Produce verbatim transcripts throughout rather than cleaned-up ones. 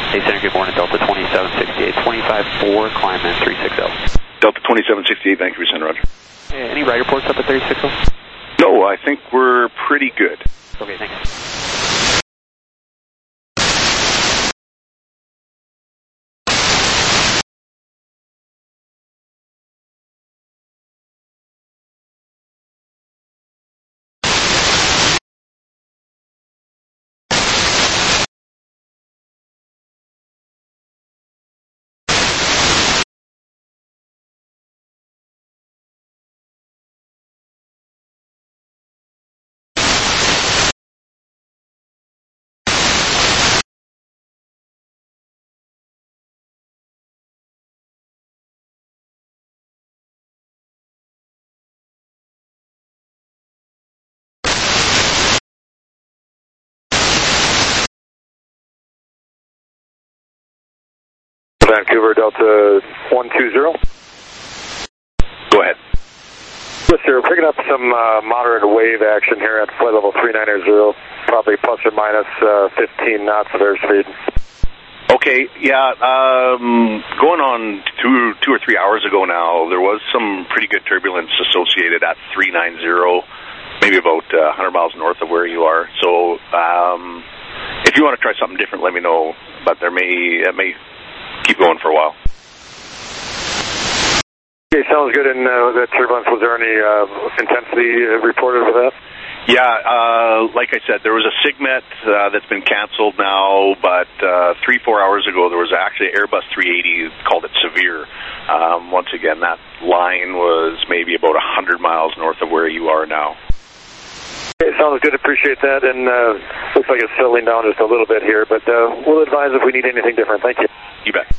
Hey, Center, good morning. Delta twenty-seven sixty-eight, twenty-five four, climb in three sixty. Delta twenty-seven sixty-eight, Vancouver Center, Roger. Hey, any ride reports up at thirty sixty? No, I think we're pretty good. Okay, thanks. Vancouver, Delta one two zero. Go ahead. Yes, sir. Picking up some uh, moderate wave action here at flight level three ninety, probably plus or minus uh, fifteen knots of airspeed. Okay, yeah, um, going on two, two or three hours ago now, there was some pretty good turbulence associated at three ninety, maybe about uh, one hundred miles north of where you are. So um, if you want to try something different, let me know, but there may, it may keep going for a while. Okay, sounds good. And uh, the turbulence, was there any uh, intensity reported with that? Yeah, uh, like I said, there was a SIGMET uh, that's been canceled now, but uh, three, four hours ago, there was actually Airbus three eighty, called it severe. Um, once again, that line was maybe about one hundred miles north of where you are now. Okay, sounds good. Appreciate that. And uh, looks like it's settling down just a little bit here, but uh, we'll advise if we need anything different. Thank you. You bet.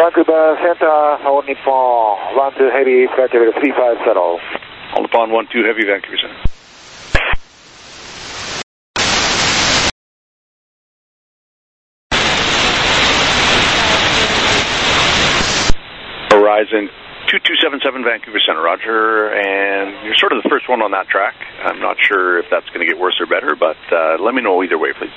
Vancouver Center, All Nippon, one two Heavy, flight level three five settle. All Nippon one two Heavy, Vancouver Center. Horizon two two seven seven, Vancouver Center, roger, and you're sort of the first one on that track. I'm not sure if that's going to get worse or better, but uh, let me know either way, please.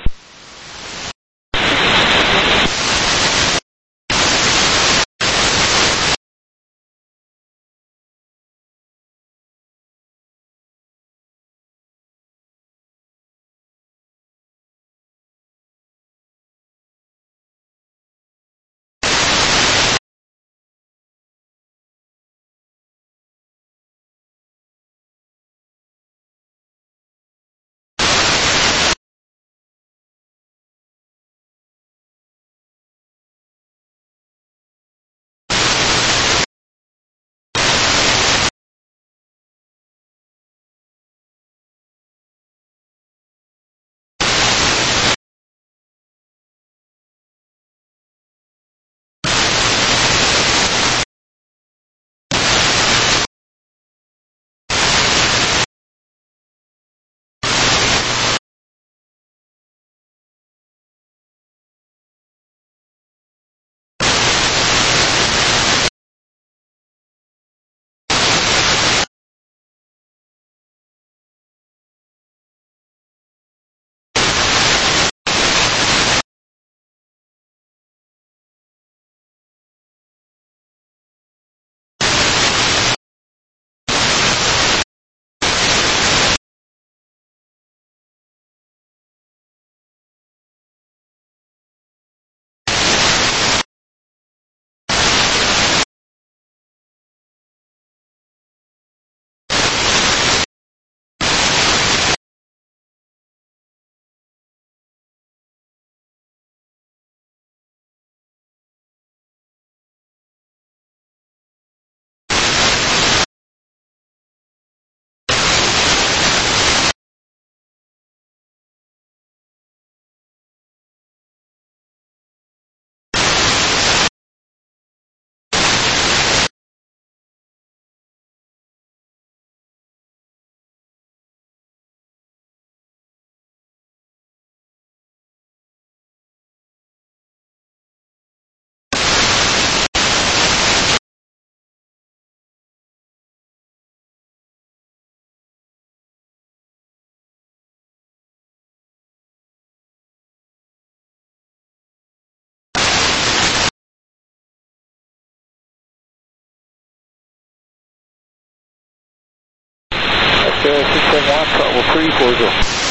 six seven one, travel three four zero.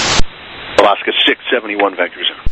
Alaska six seventy-one, Vancouver Center.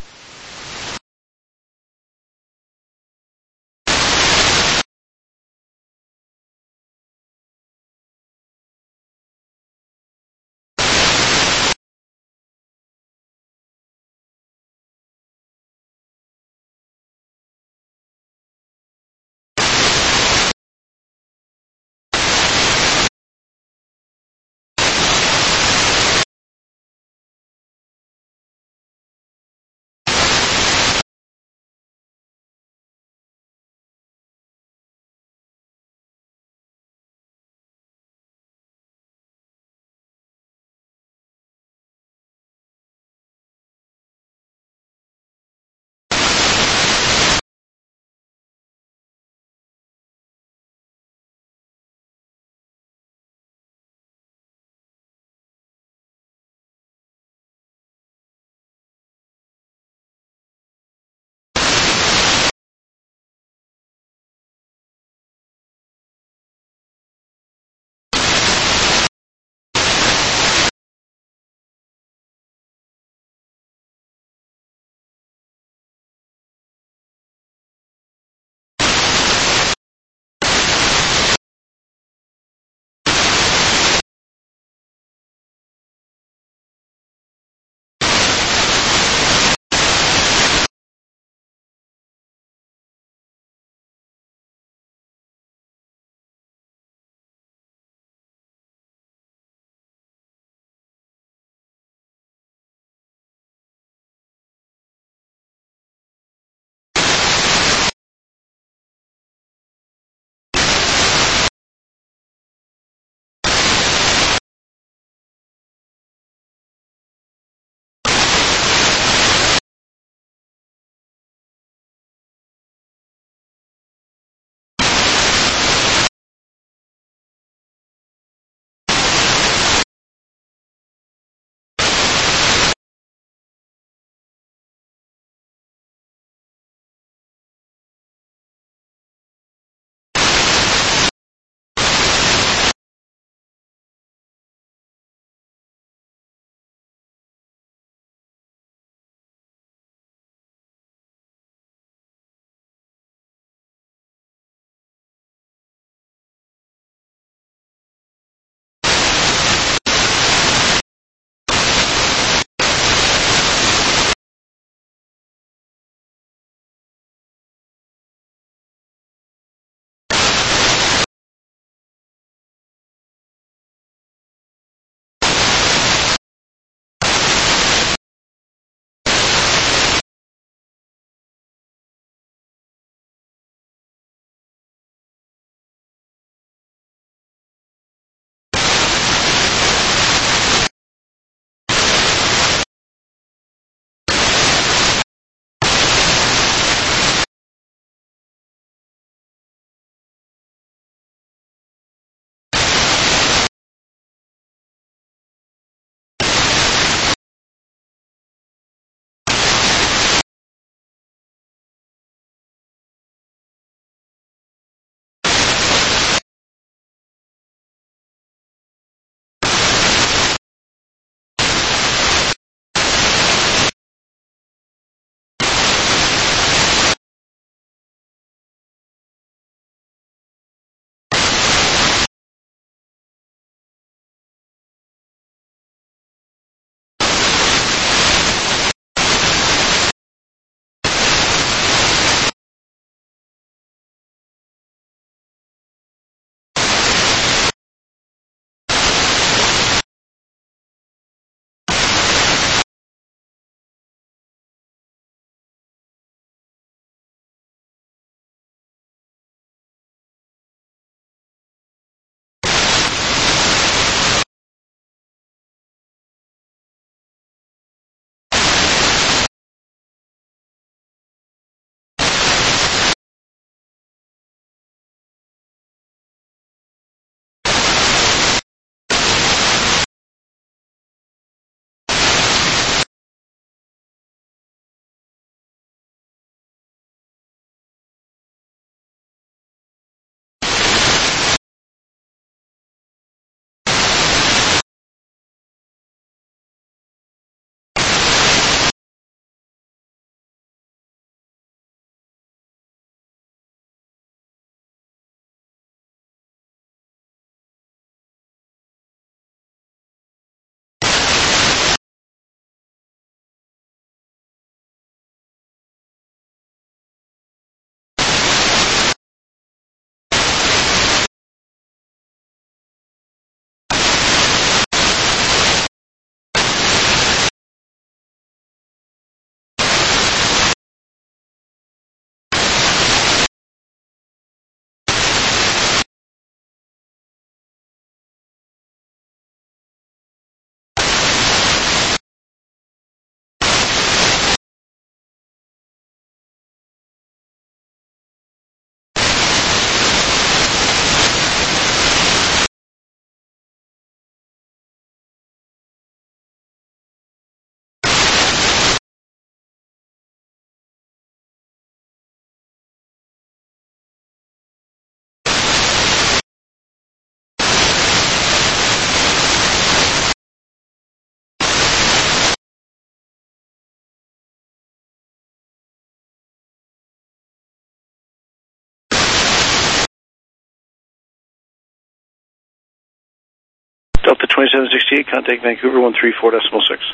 twenty-seven sixty-eight, contact Vancouver one three four decimal six.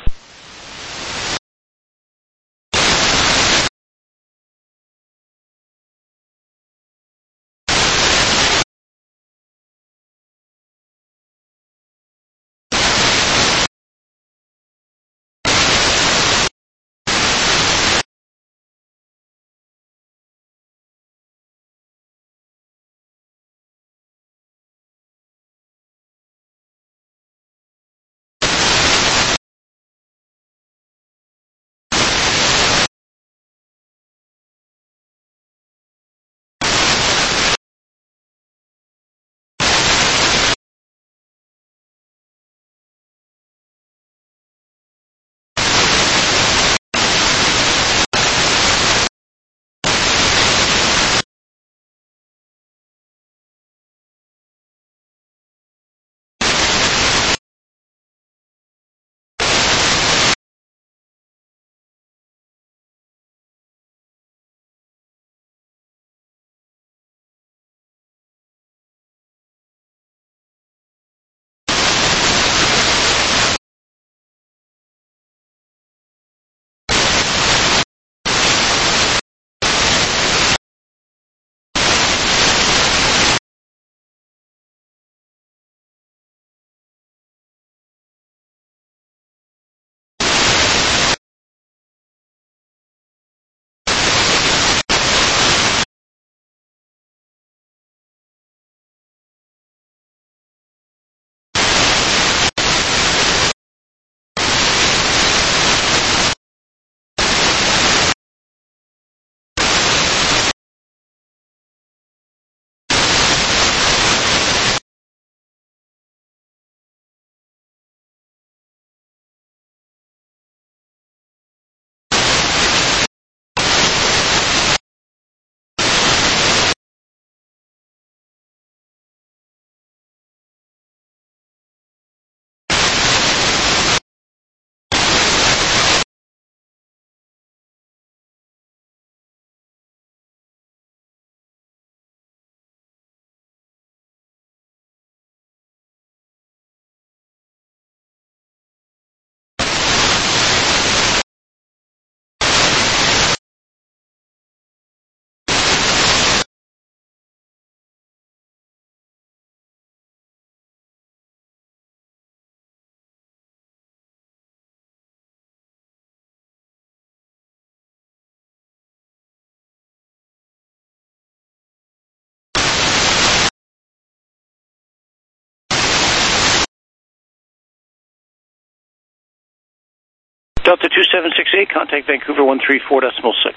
Delta two seven six eight, contact Vancouver one three four decimal six.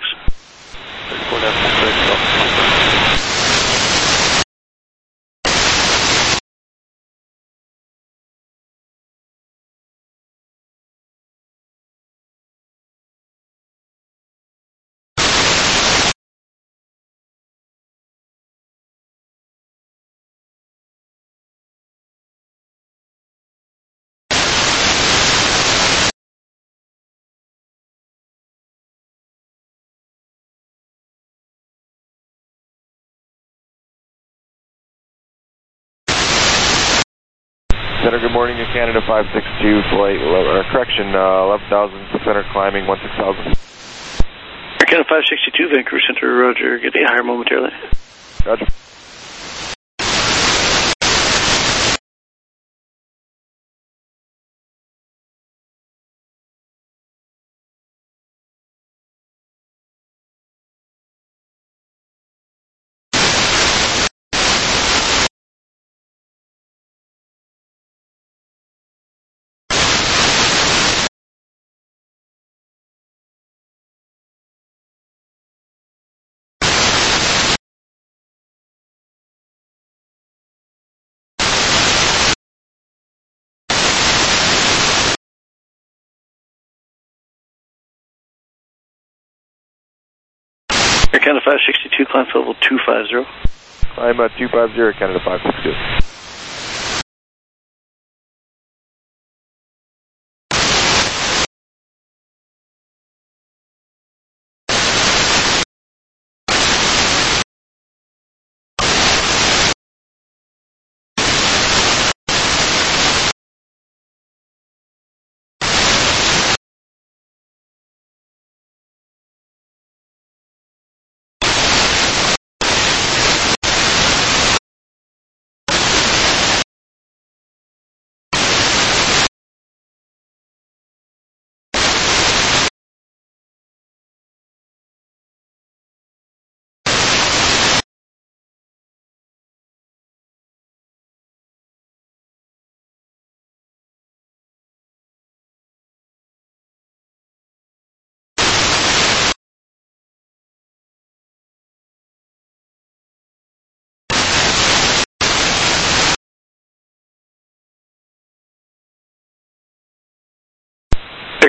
four decimal six. Center, good morning, in Canada five six two, flight, or correction, uh, eleven thousand six hundred, climbing one six thousand. Air Canada five sixty-two, Vancouver Center, roger, get the higher momentarily. Roger. Air Canada five sixty-two, climb level two five zero. I'm at two five zero, Canada five six two.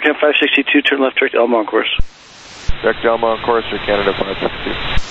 Canada five sixty-two, turn left direct Elma on course. Direct Elma on course for Canada five sixty-two.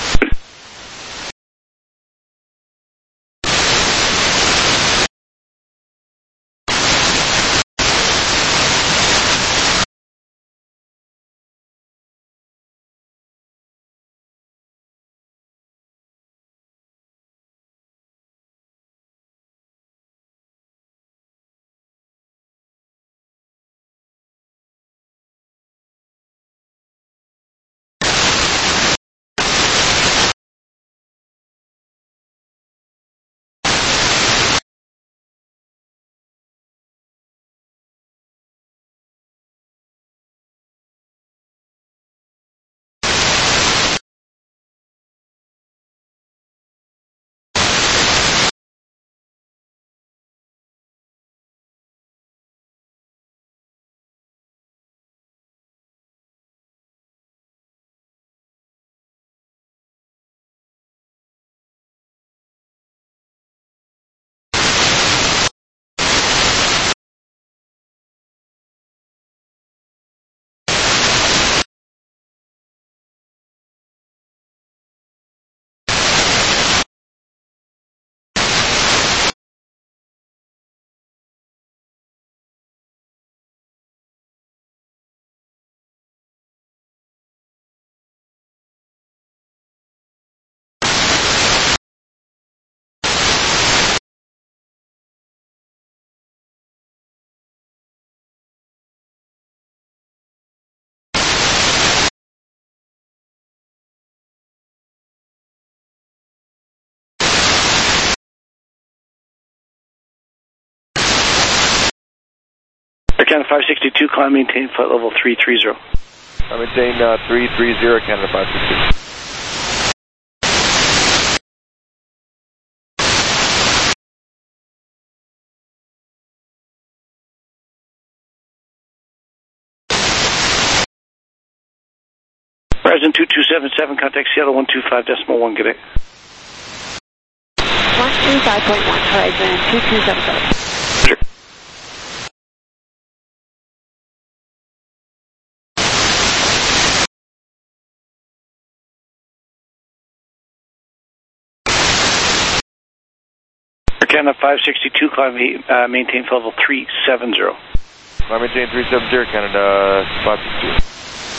Canada five sixty-two, climb, maintain flight level three three zero. I maintain uh, three three zero, Canada five sixty-two. Horizon two two seven seven, contact Seattle one two five decimal one, good day. one two five point one, Horizon two two seven seven. Sure. Canada five sixty-two, climb, uh, maintain flight level three seven zero. I maintain three seven zero, Canada five sixty-two.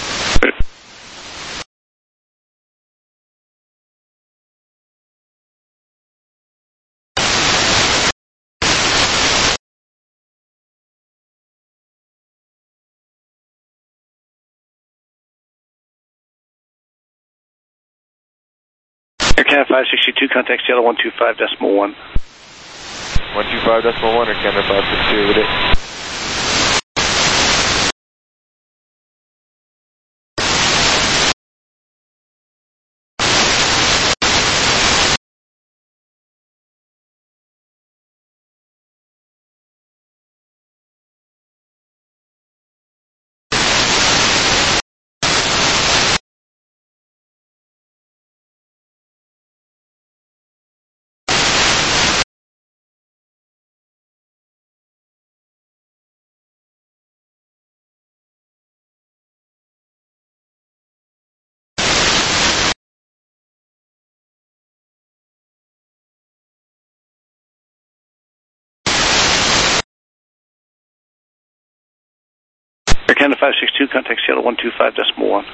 Air Canada five sixty-two, contact Seattle one two five decimal one. one two five decimal one, or Canada five sixty-two, with it. Air Canada five sixty-two, contact Seattle one two five decimal one.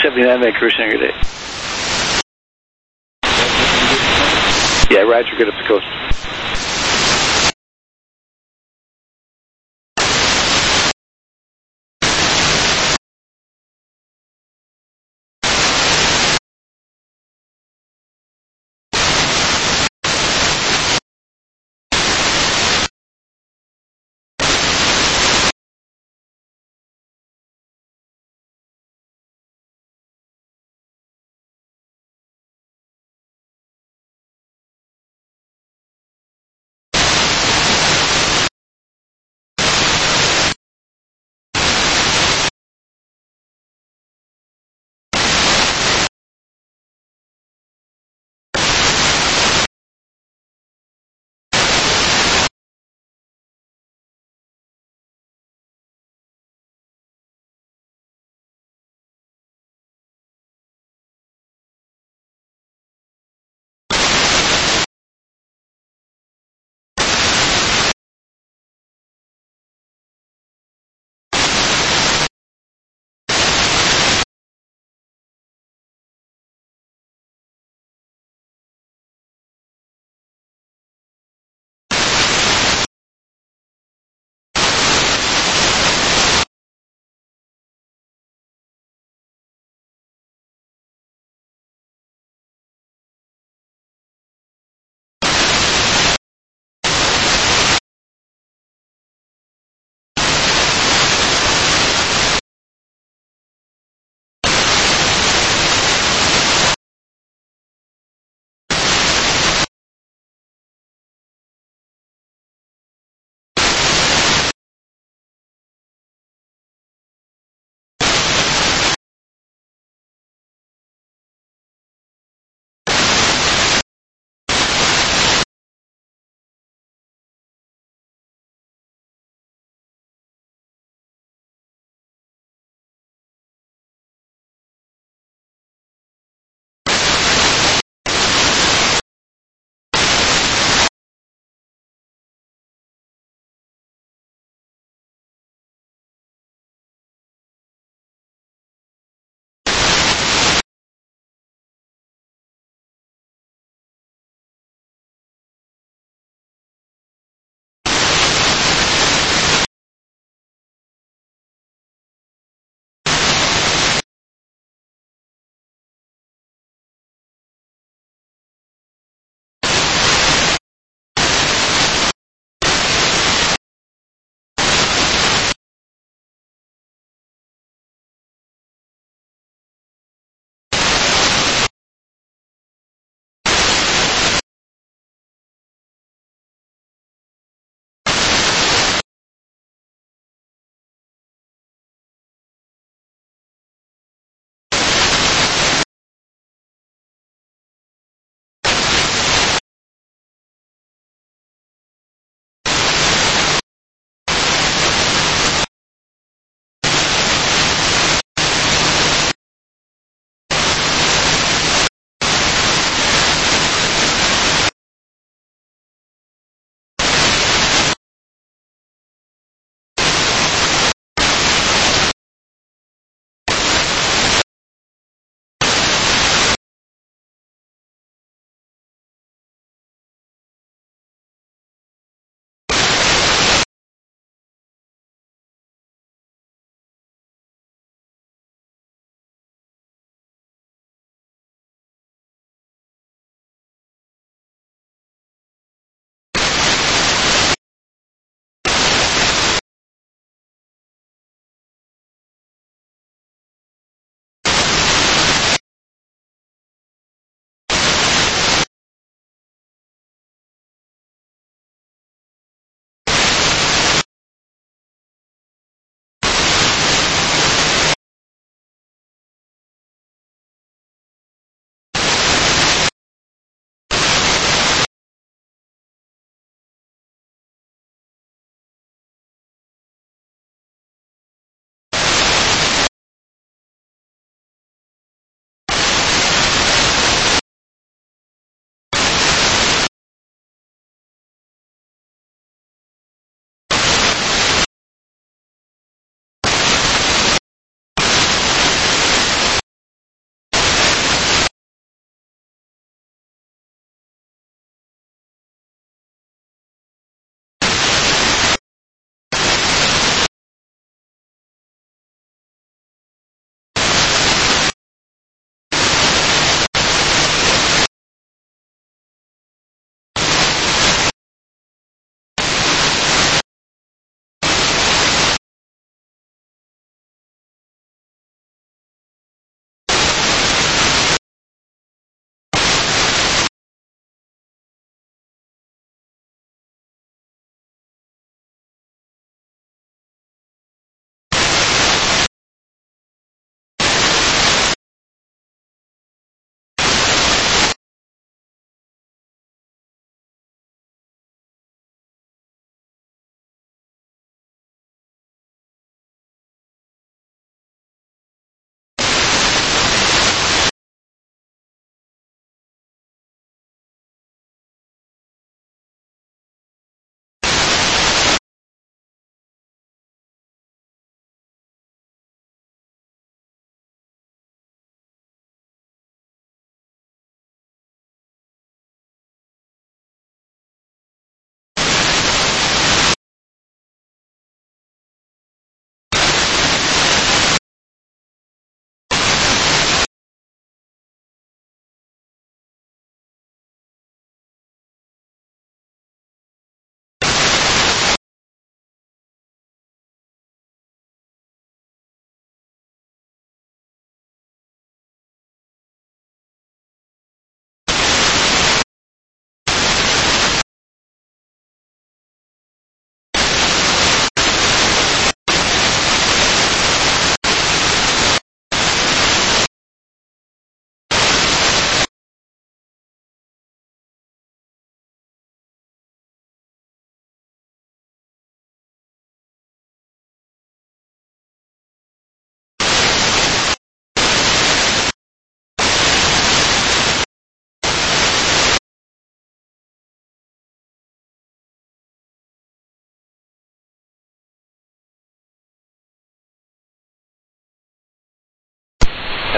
seventy-nine, Vancouver, San Diego. Yeah, Roger, good up the coast.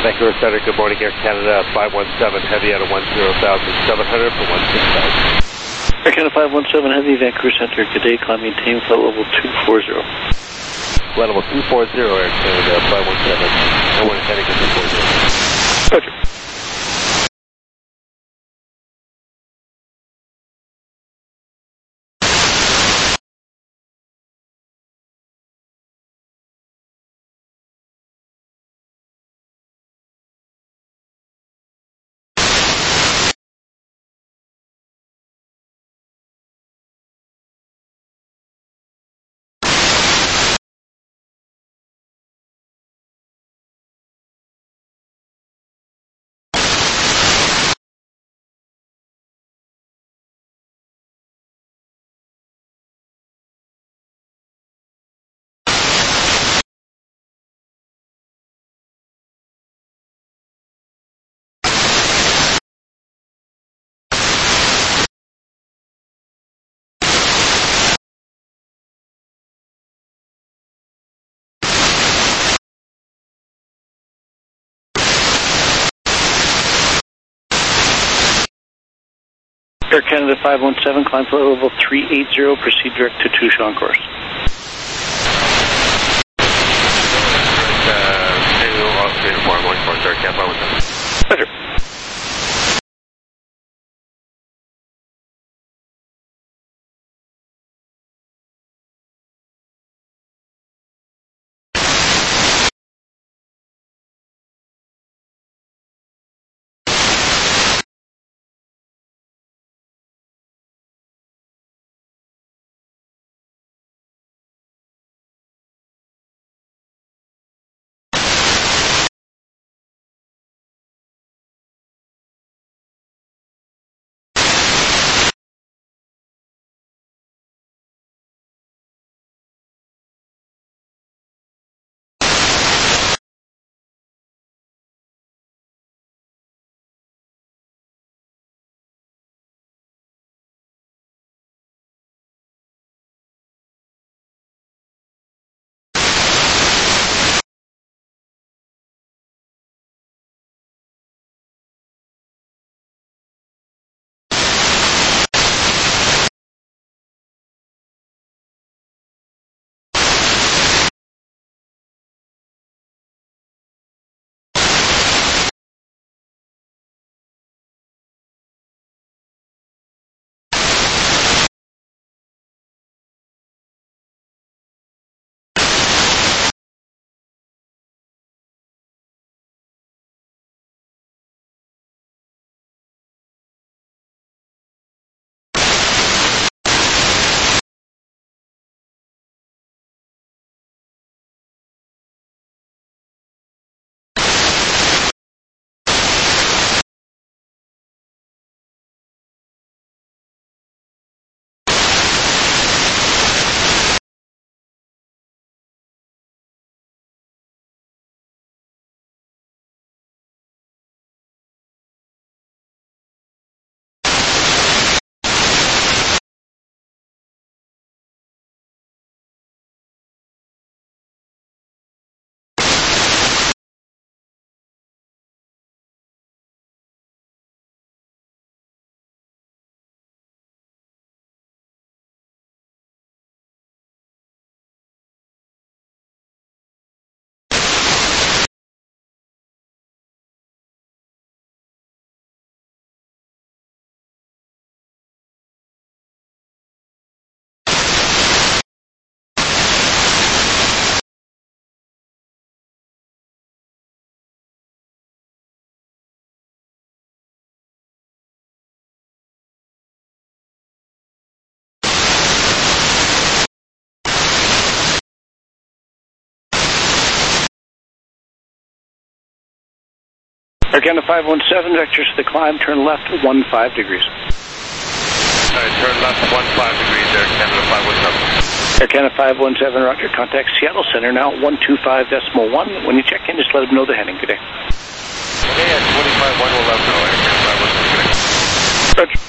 Vancouver Center, good morning, Air Canada five one seven, heavy out of one zero thousand seven hundred for one six thousand. Air Canada five one seven, heavy, Vancouver Center, good day, climb maintain flight level two four zero. Flight level two four zero, Air Canada five one seven, no one heading to two four zero. Roger. Air Canada five one seven, climb flight level three eight zero, proceed direct to Touche on course. Roger. Air Canada five one seven, vectors to the climb, turn left one five degrees. Alright, turn left one five degrees, Air Canada five one seven. Air Canada five one seven, roger, contact Seattle Center now, one two five decimal one. When you check in, just let them know the heading. Good day. Okay, at twenty-five one, we'll let them know, Air Canada five one seven. Roger.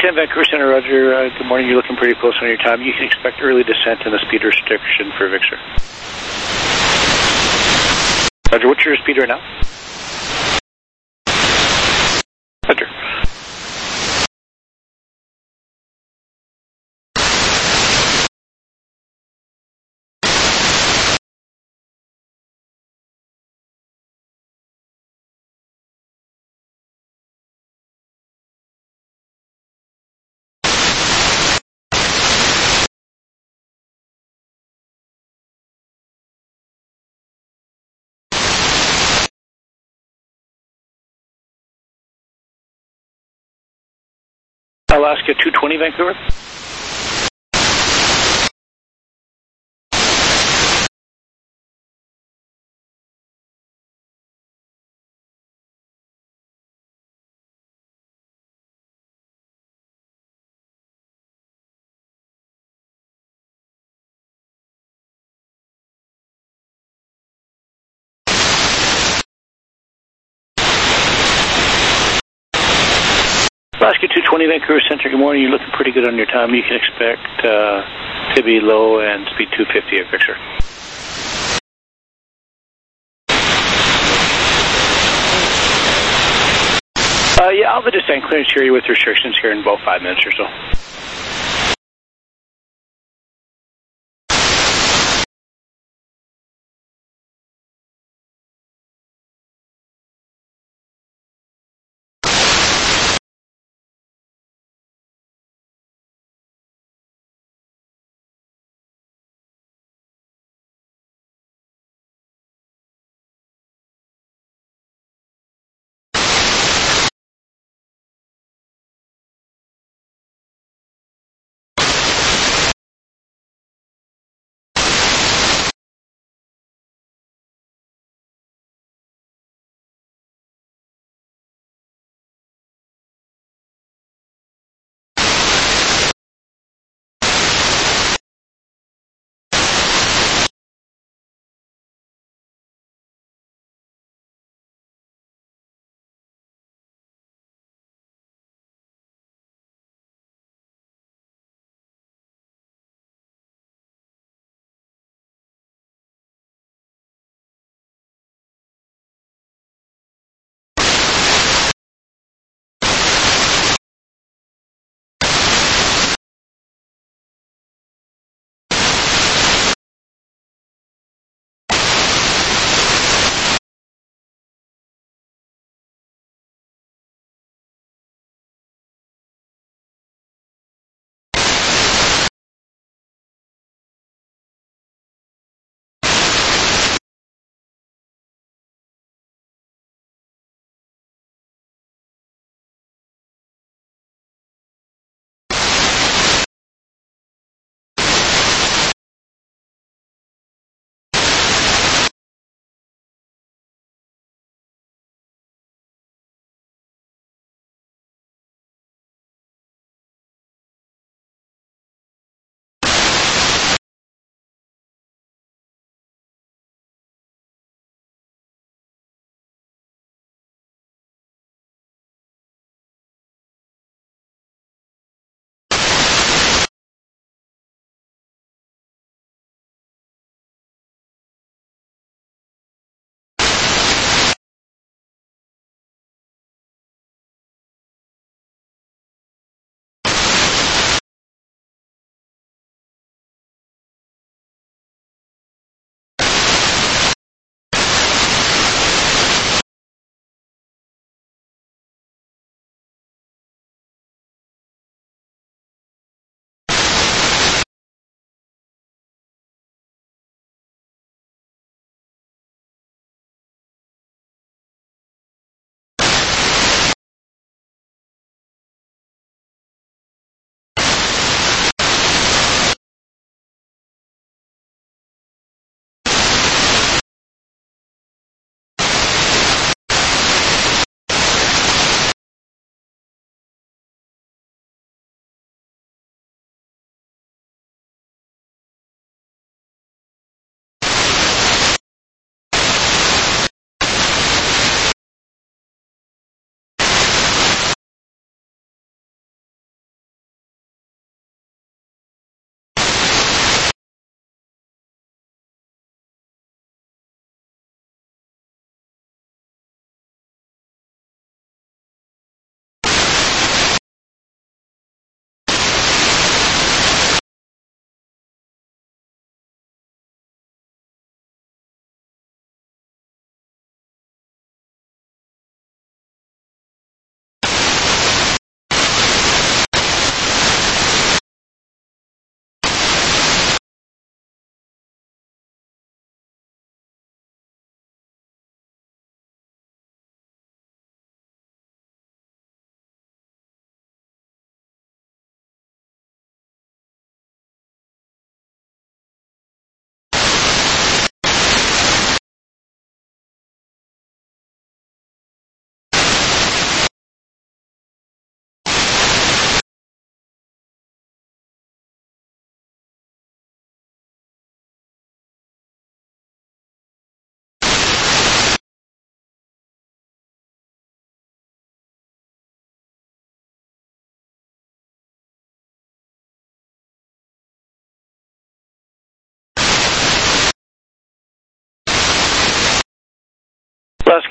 ten Vancouver Center, Roger. Uh, good morning. You're looking pretty close on your time. You can expect early descent and a speed restriction for Victor. Roger, what's your speed right now? Roger. Alaska two twenty, Vancouver. Alaska two twenty, Vancouver Center, good morning. You're looking pretty good on your time. You can expect uh, to be low and speed two fifty at Victor. Uh, yeah, I'll have the descent clearance here with restrictions here in about five minutes or so.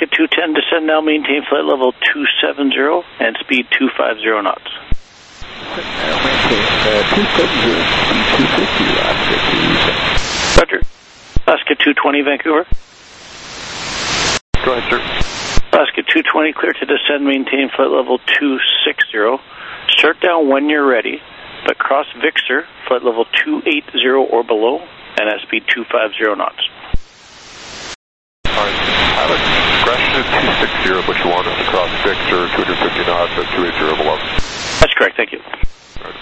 Alaska two ten, descend now, maintain flight level two seventy and speed two fifty knots. Maintain uh, two seventy, two fifty, Alaska two seventy. Roger. Alaska two twenty, Vancouver. Go ahead, sir. Alaska two twenty, clear to descend, maintain flight level two sixty. Start down when you're ready, but cross Vixer, flight level two eighty or below, and at speed two fifty knots. All right, pilot, Gresham is two sixty, but you want us to cross Vixer, two fifty knots at two eighty below. That's correct, thank you. All right.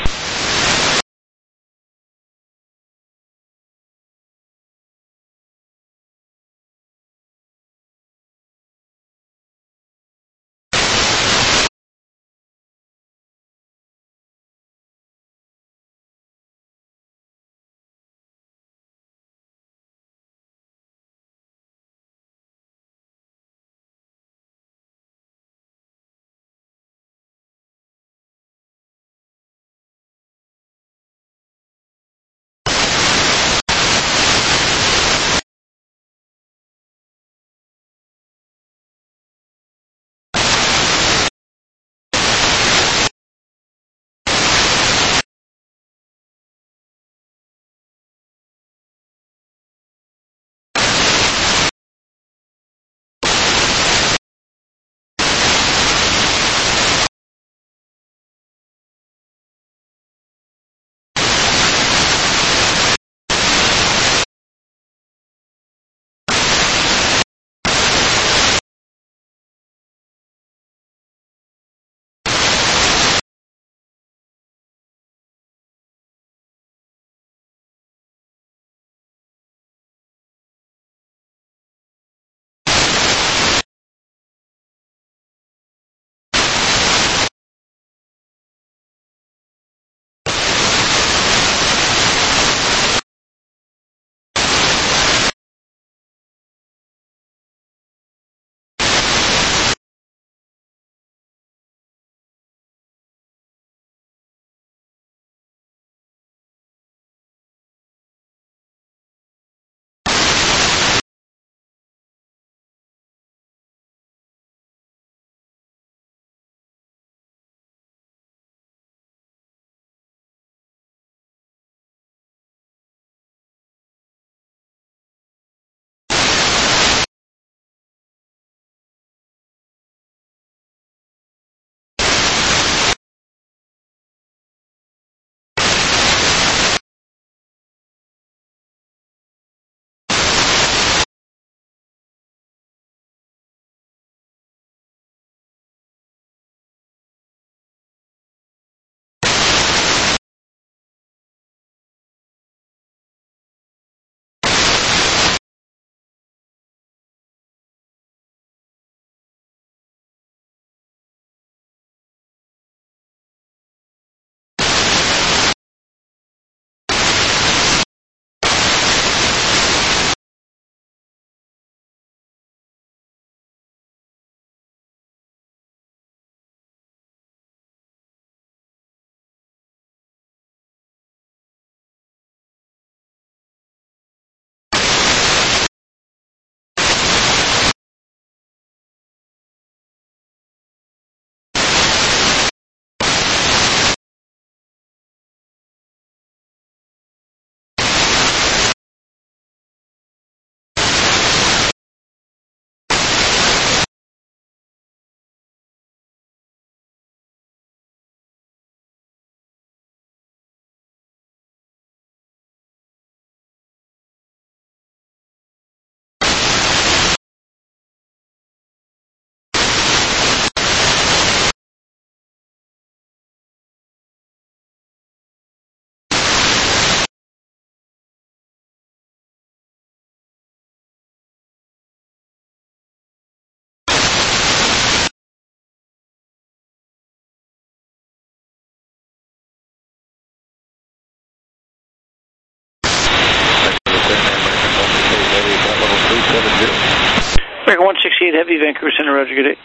American one sixty-eight Heavy, Vancouver Center, roger, good day.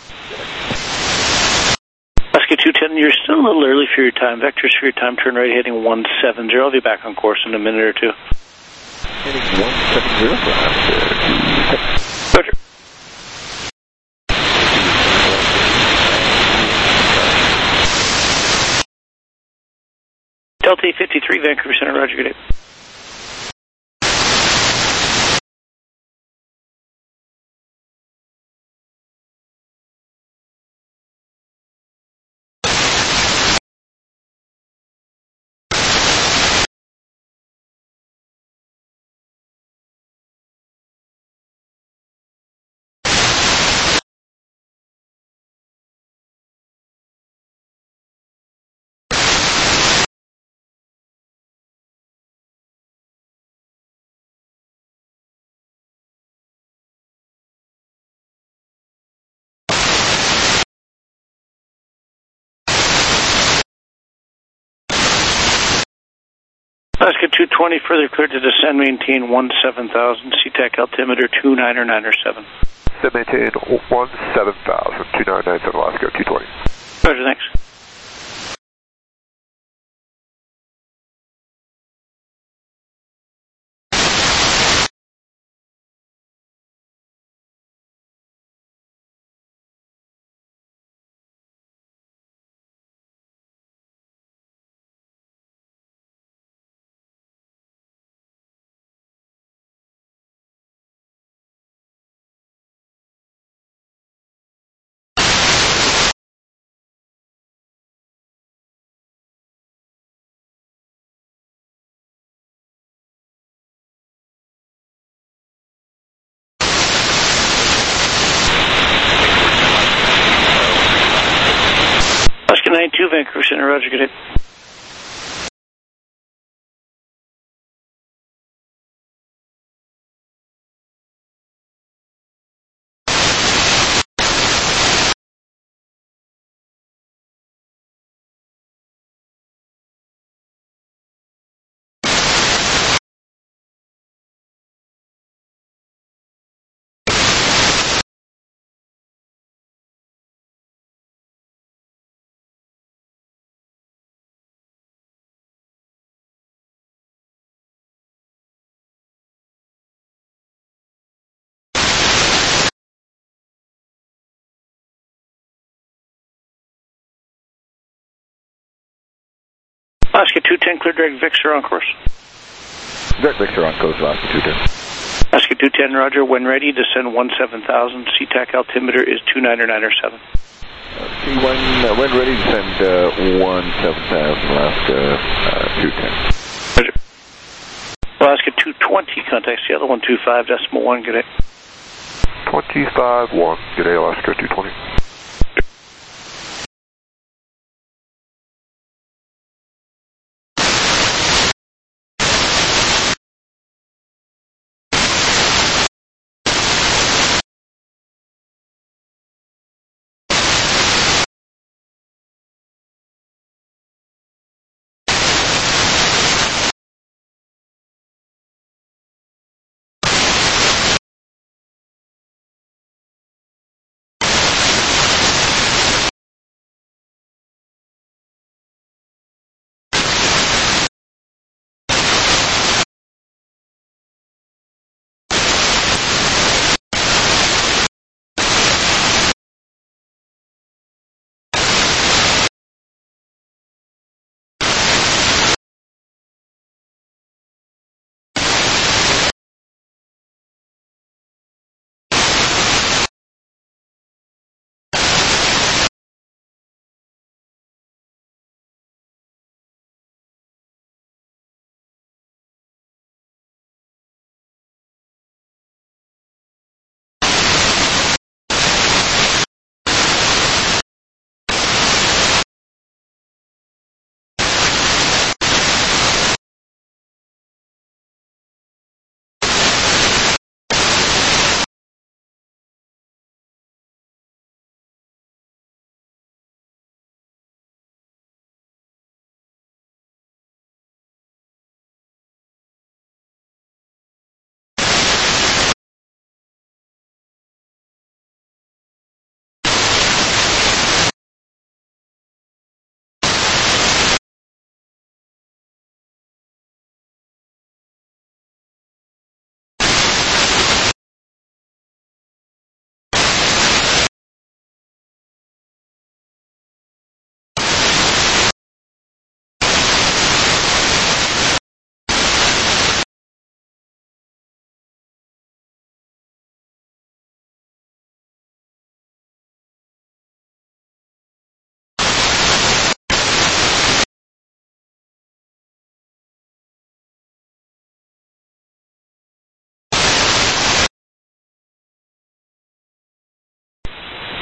Alaska two ten, you're still a little early for your time. Vectors for your time, turn right heading one seventy. I'll be back on course in a minute or two. Heading one seventy for Alaska two ten. Roger. Delta fifty-three, Vancouver Center, roger, good day. Alaska two twenty, further cleared to descend, maintain one seven thousand, C TAC altimeter two niner niner seven. Descend, maintain one seven thousand, two nine nine seven, Alaska two twenty. Roger, thanks. Alaska nine two, Vancouver Center, roger, good day. Alaska two ten, clear direct Victor on course. Direct Victor on course, Alaska two ten. Alaska two ten, roger, when ready, descend one seven thousand, C TAC altimeter is two niner niner seven. Uh, see, when, uh, when ready, descend uh, one seven thousand, Alaska uh, two ten. Roger. Alaska two twenty, contacts the other one two five decimal one, good day. twenty-five one, good day, Alaska two twenty.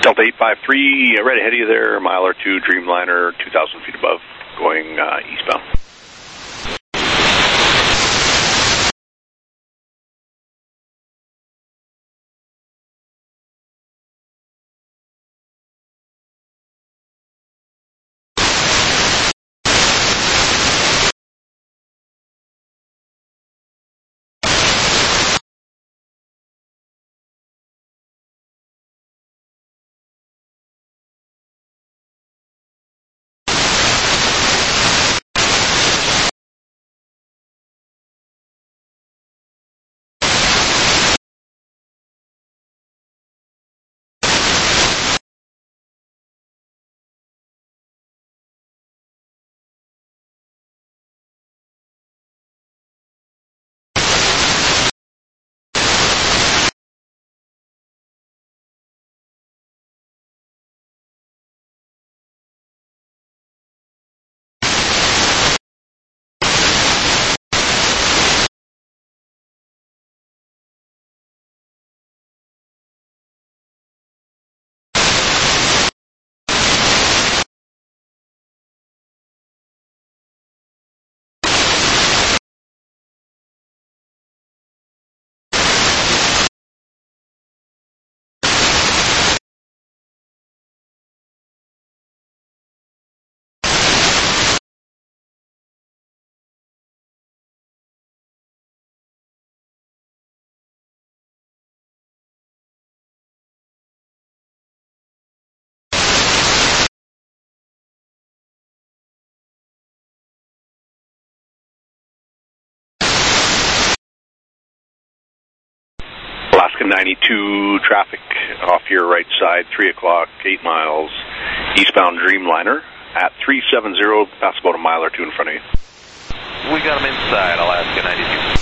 Delta eight five three, right ahead of you there, a mile or two, Dreamliner, two thousand feet above, going uh, eastbound. Alaska ninety-two traffic off your right side, three o'clock, eight miles, eastbound Dreamliner at three seventy, pass about a mile or two in front of you. We got them inside Alaska ninety-two.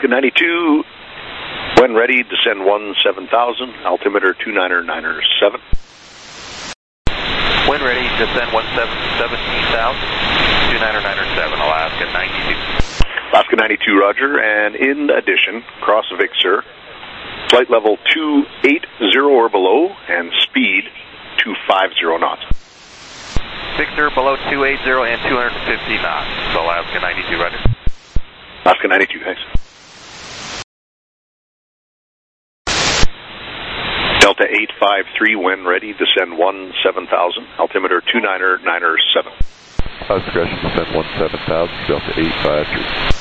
Alaska ninety-two, when ready, descend one seven thousand, altimeter two niner niner seven. When ready, descend one seven seventeen thousand, two niner niner seven, Alaska ninety-two. Alaska ninety-two, roger, and in addition, cross Victor, flight level two eighty or below, and speed two fifty knots. Victor below two eighty and two fifty knots, Alaska ninety-two, roger. Alaska ninety-two, thanks. Delta eight five three, when ready, descend one seven thousand, altimeter two niner niner seven. Alaska Aggression, descend one seven thousand, Delta eight five three.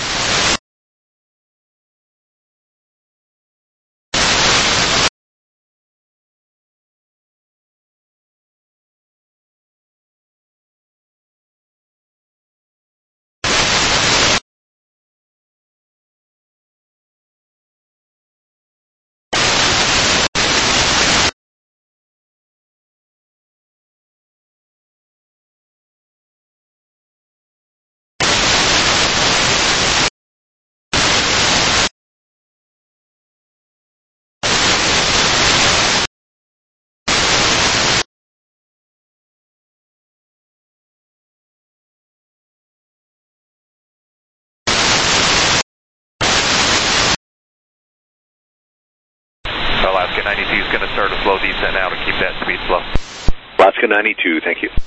Alaska ninety-two is going to start a slow descent now to keep that speed slow. Alaska ninety-two, thank you.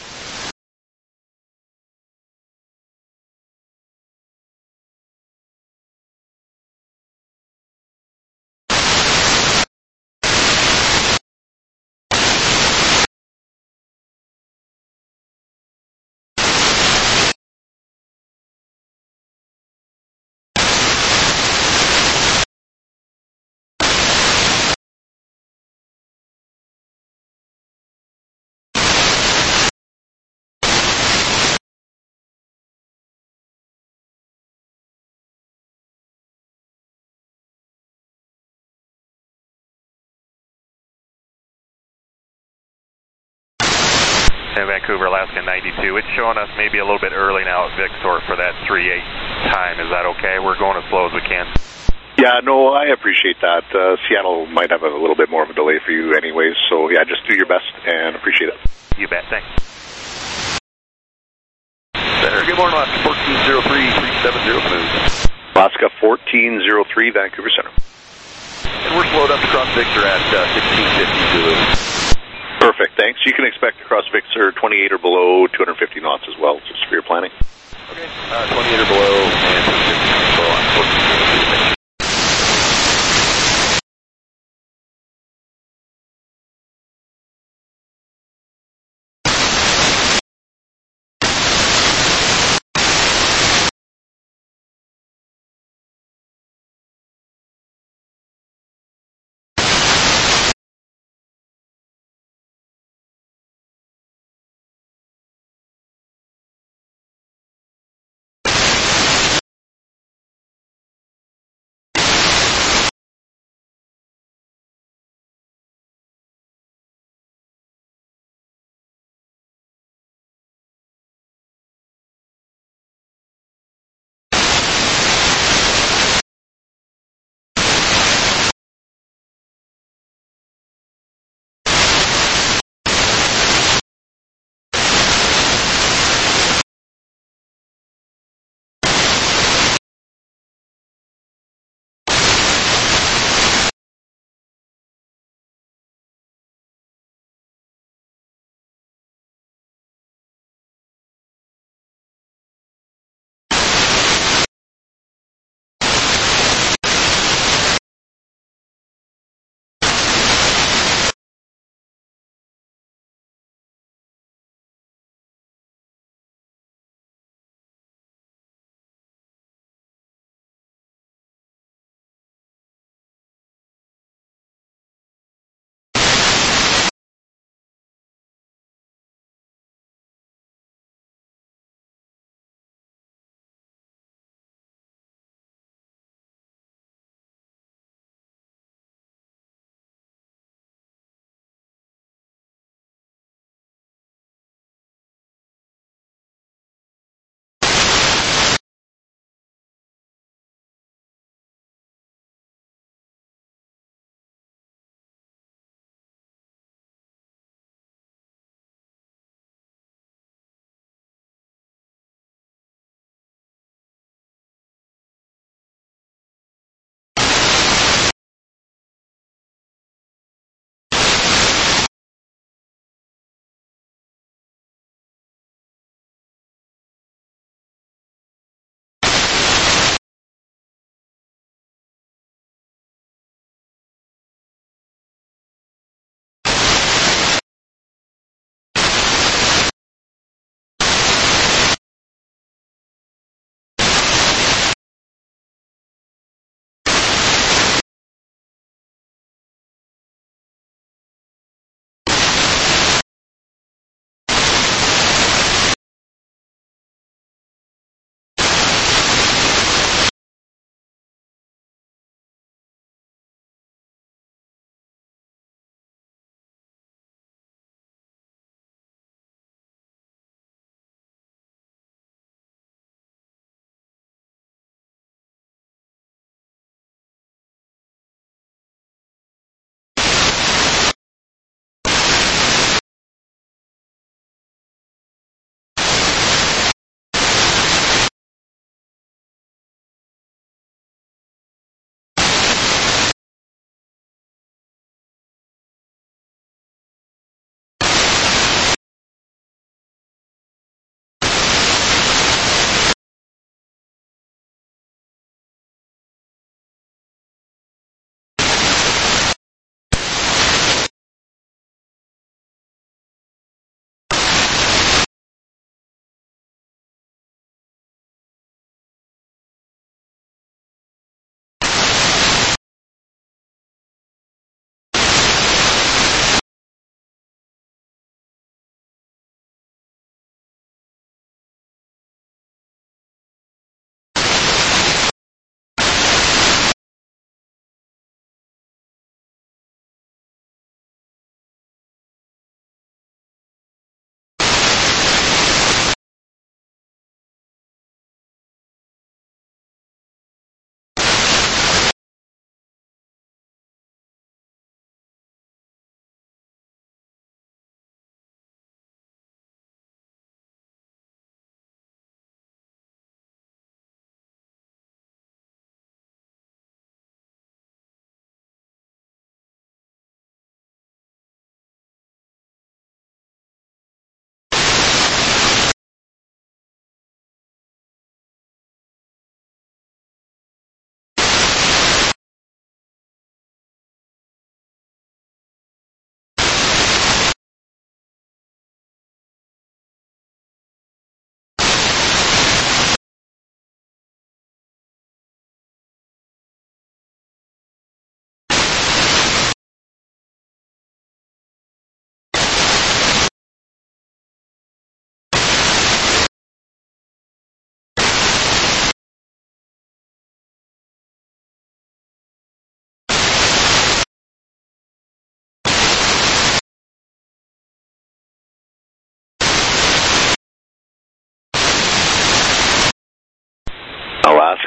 In Vancouver, Alaska ninety-two. It's showing us maybe a little bit early now at Victor for that three eight time. Is that okay? We're going as slow as we can. Yeah, no, I appreciate that. Uh, Seattle might have a little bit more of a delay for you anyways, so yeah, just do your best and appreciate it. You bet, thanks. Center, good morning, Alaska fourteen oh three, three seven zero, smooth. Alaska fourteen oh three, Vancouver Center. And we're slowed up to cross Victor at uh, sixteen fifty Zulu. Perfect, thanks. You can expect to cross Victor twenty-eight or below, two fifty knots as well, just for your planning. Okay, uh, twenty-eight or below, and two fifty below on fourteen oh three.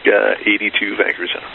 Alaska eighty-two, Vancouver Center.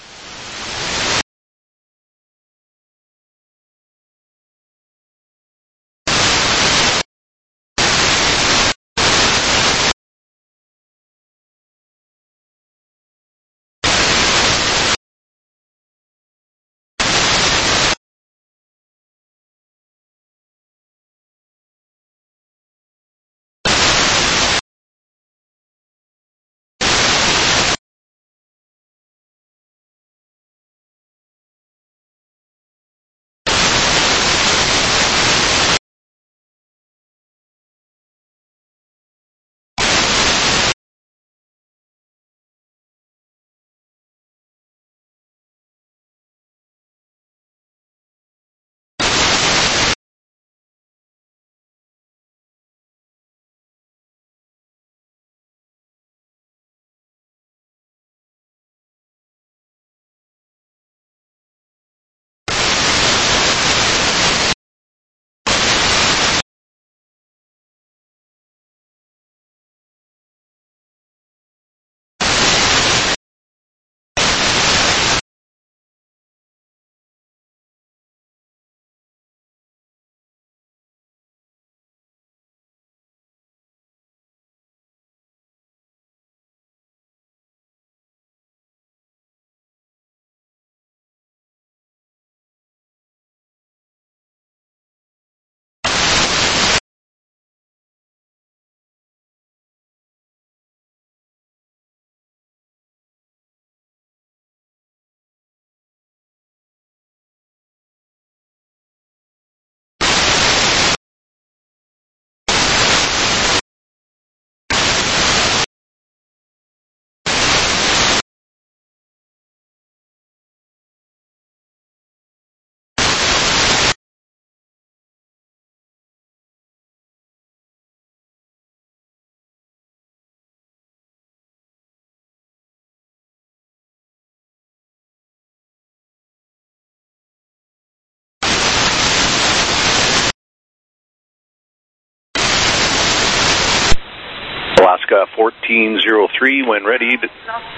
Alaska fourteen oh three, when ready. To...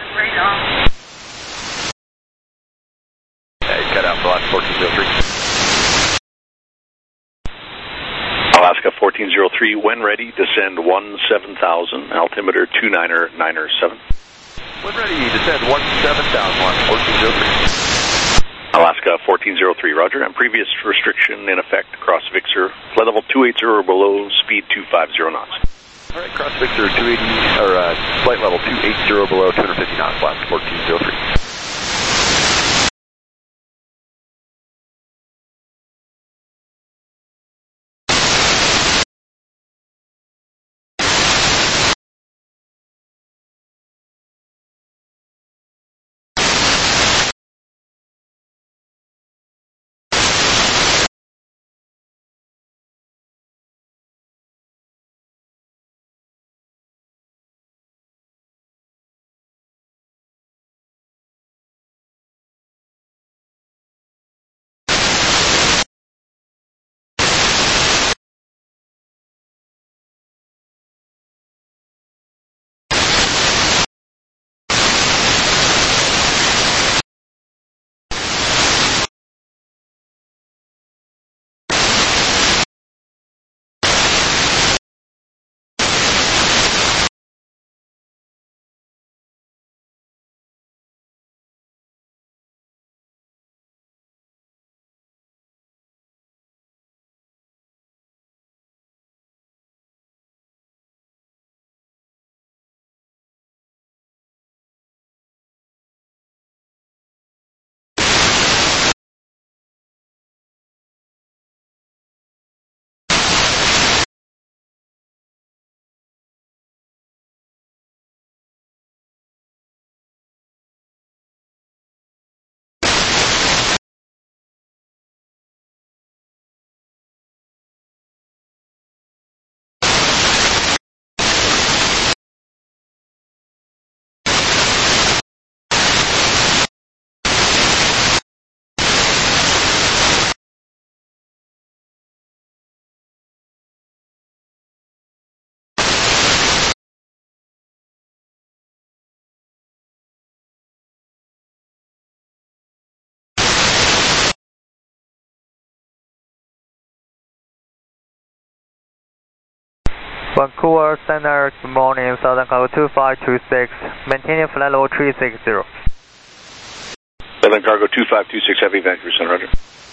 Hey, cut out for Alaska fourteen oh three. Alaska fourteen oh three, when ready, descend one seven thousand, altimeter two niner niner seven. When ready, descend one seven thousand, Alaska fourteen oh three. Alaska fourteen oh three, roger. And previous restriction in effect across Vixer, flight level two eighty or below, speed two fifty knots. All right, cross Vixer two eighty, or uh, flight level two eighty below, two fifty knots, Alaska fourteen oh three. Vancouver Center, good morning, Southern Cargo two five two six, maintaining flight level three six zero. Southern Cargo two five two six Heavy, Vancouver Center, roger.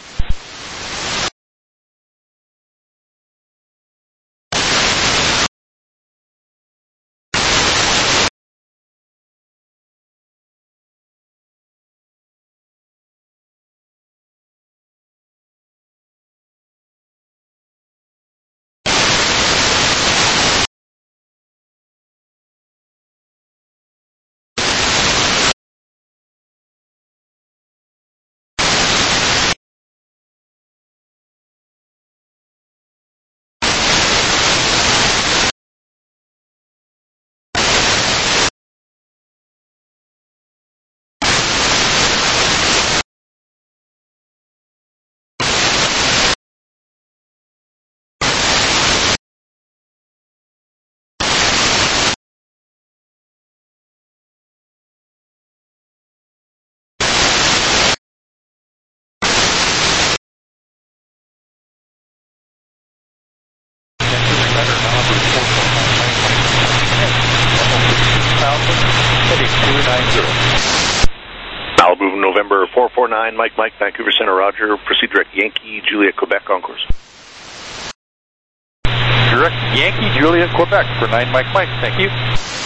Malibu, November four four nine, Mike Mike, Vancouver Center, roger. Proceed direct Yankee, Juliet, Quebec, on course. Direct Yankee, Juliet, Quebec for nine Mike Mike, thank you.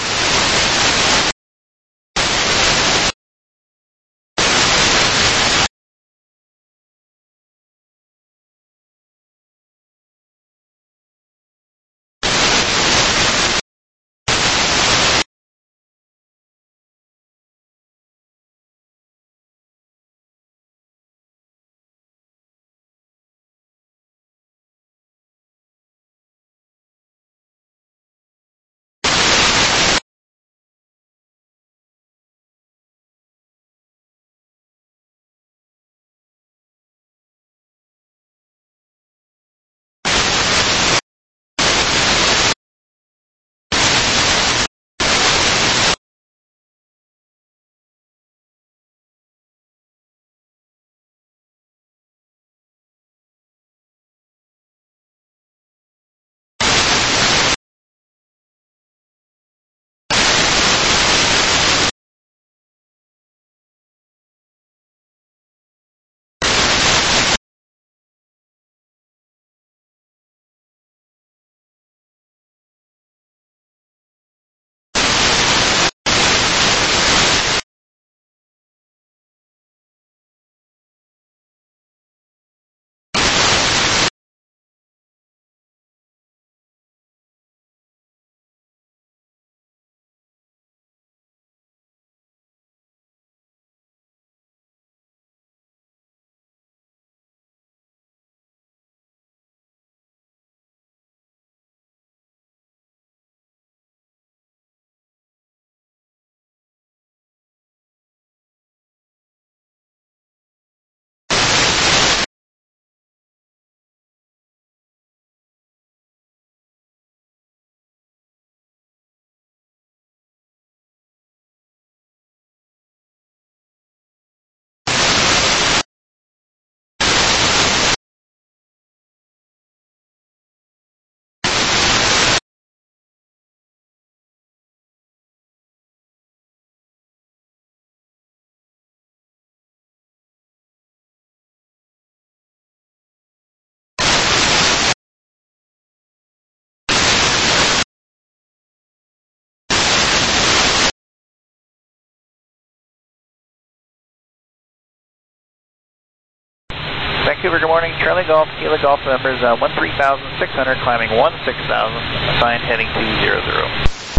Vancouver, good morning. Charlie Golf, Kilo Golf members, uh, one three thousand six hundred, climbing one six thousand, assigned heading two zero zero.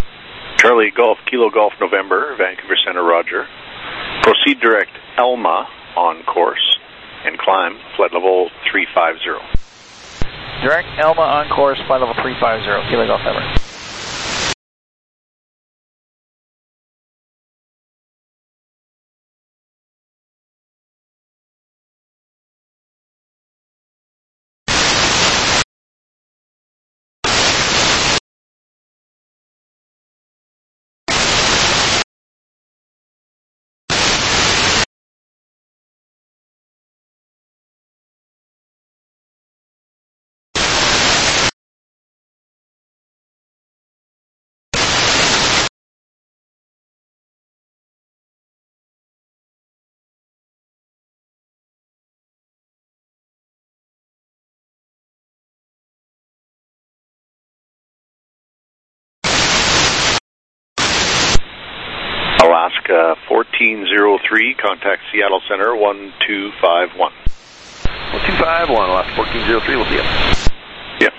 Charlie Golf, Kilo Golf, November, Vancouver Center, roger. Proceed direct Elma, on course, and climb flight level three five zero. Direct Elma on course, flight level three five zero, Kilo Golf Ever. Alaska fourteen oh three, contact Seattle Center one two five one. one two five one, Alaska fourteen oh three, we'll see you. Yeah.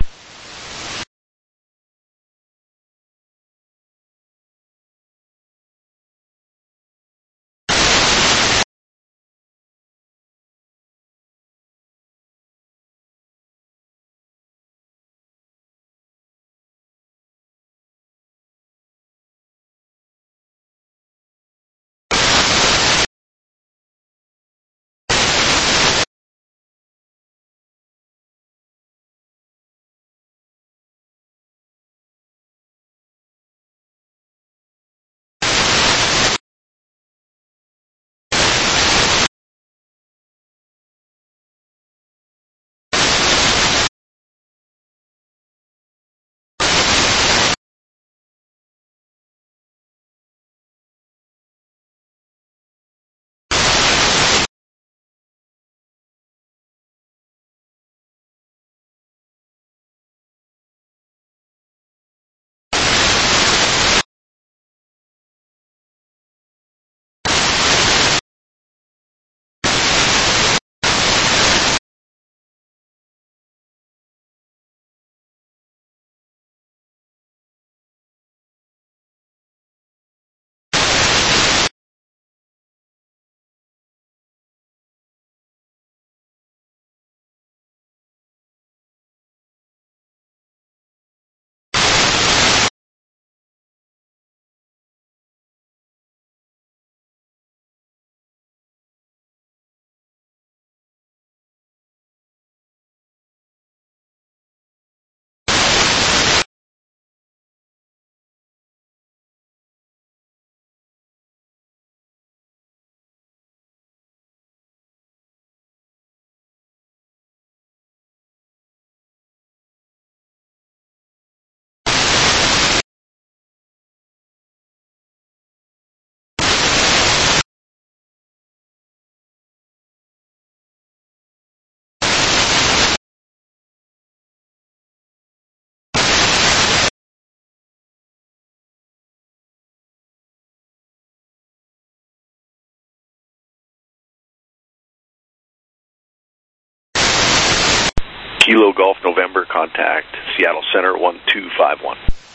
Kilo Golf November, contact Seattle Center one two five one.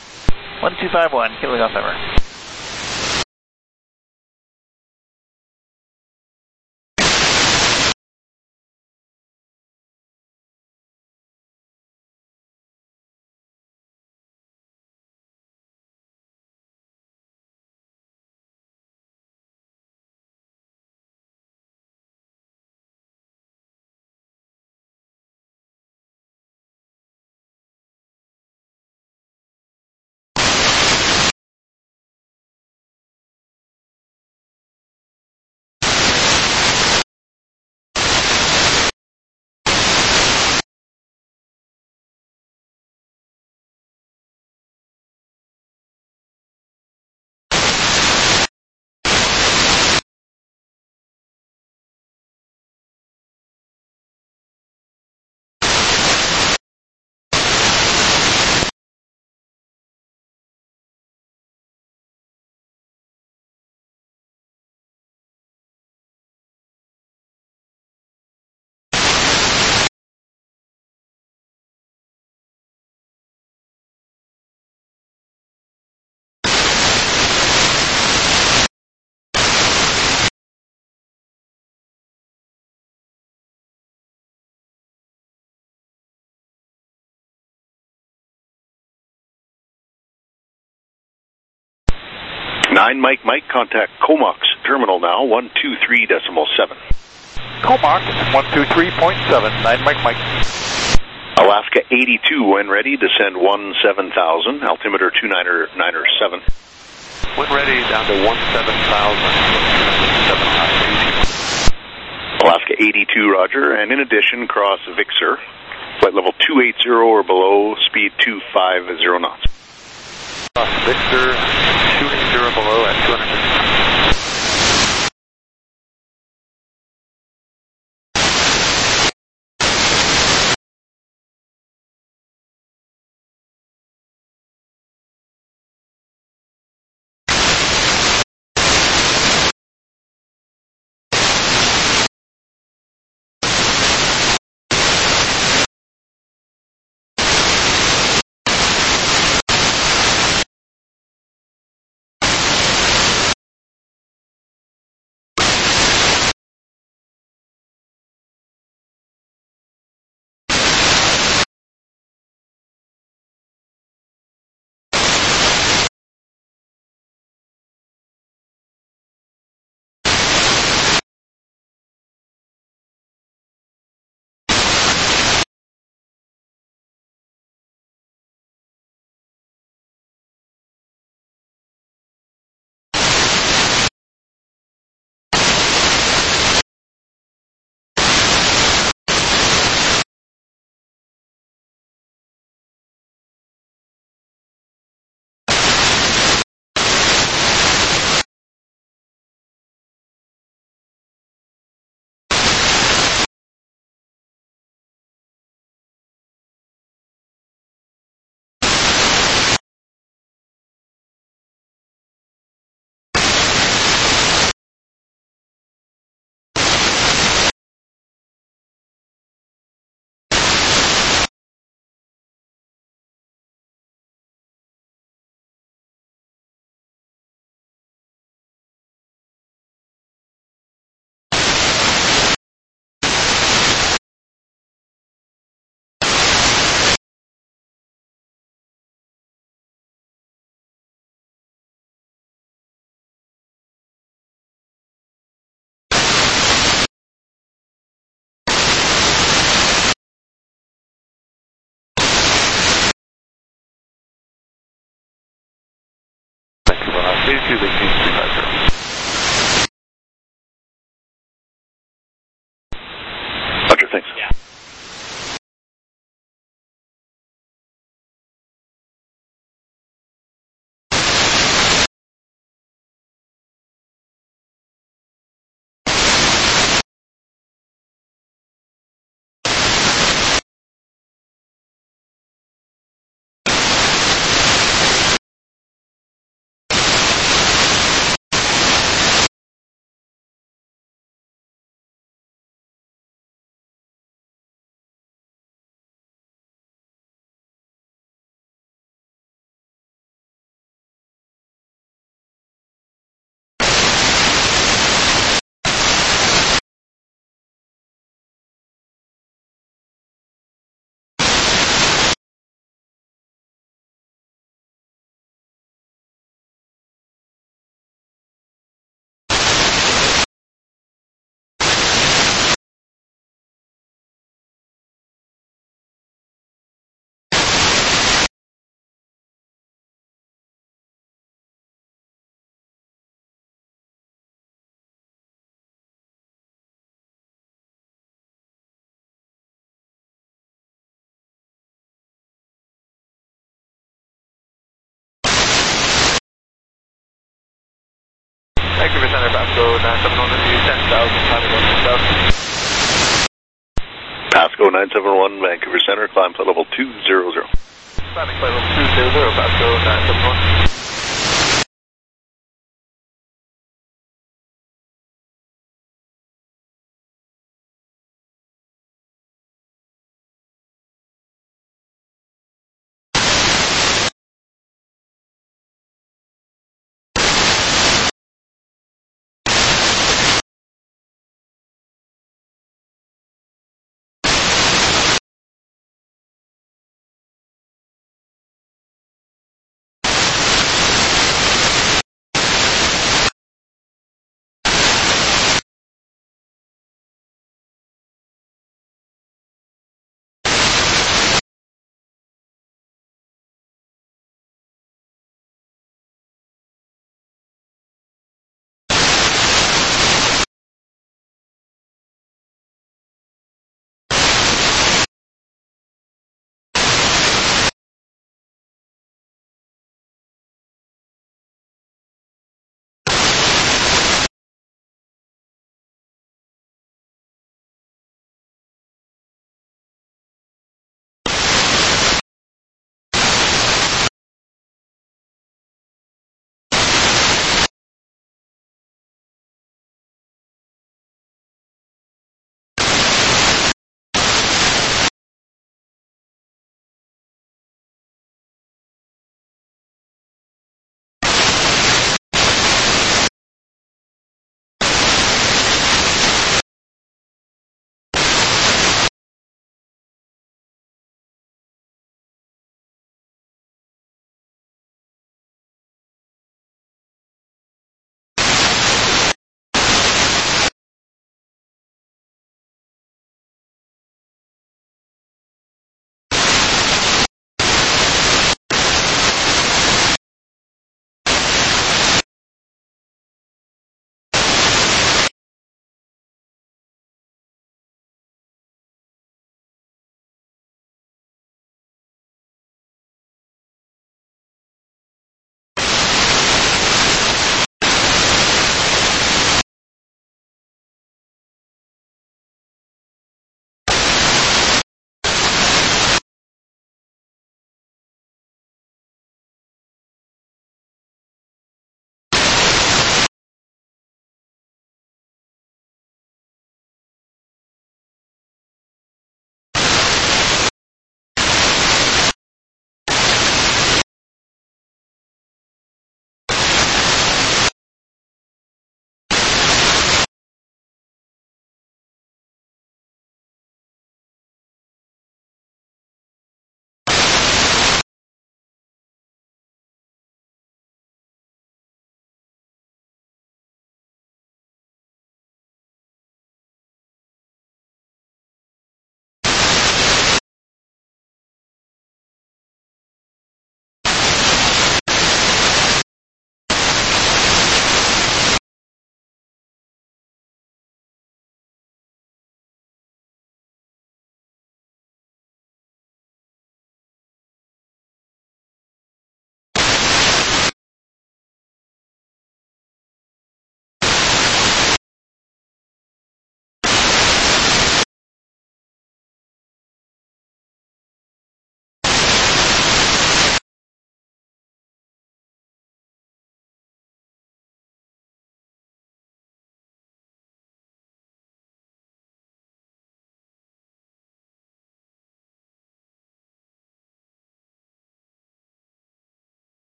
one two five one, Kilo Golf November. Nine Mike Mike, contact Comox Terminal now, one two three decimal seven. Comox, one two three point seven, nine Mike Mike. Alaska eighty-two, when ready, descend one seven thousand, altimeter two niner niner seven. When ready, down to one seven thousand, Alaska eighty-two, roger, and in addition, cross Vixer, flight level two eighty or below, speed two five zero knots. Cross Vixer, two eighty below at two hundred fifty. two eighteen three five zero. Roger, thanks. Yeah. Vancouver Center, Pasco nine seven one, ten thousand, climbing one six thousand. Pasco nine seven one, Vancouver Center, climb flight level two zero zero. Climbing flight level two zero zero, Pasco nine seven one.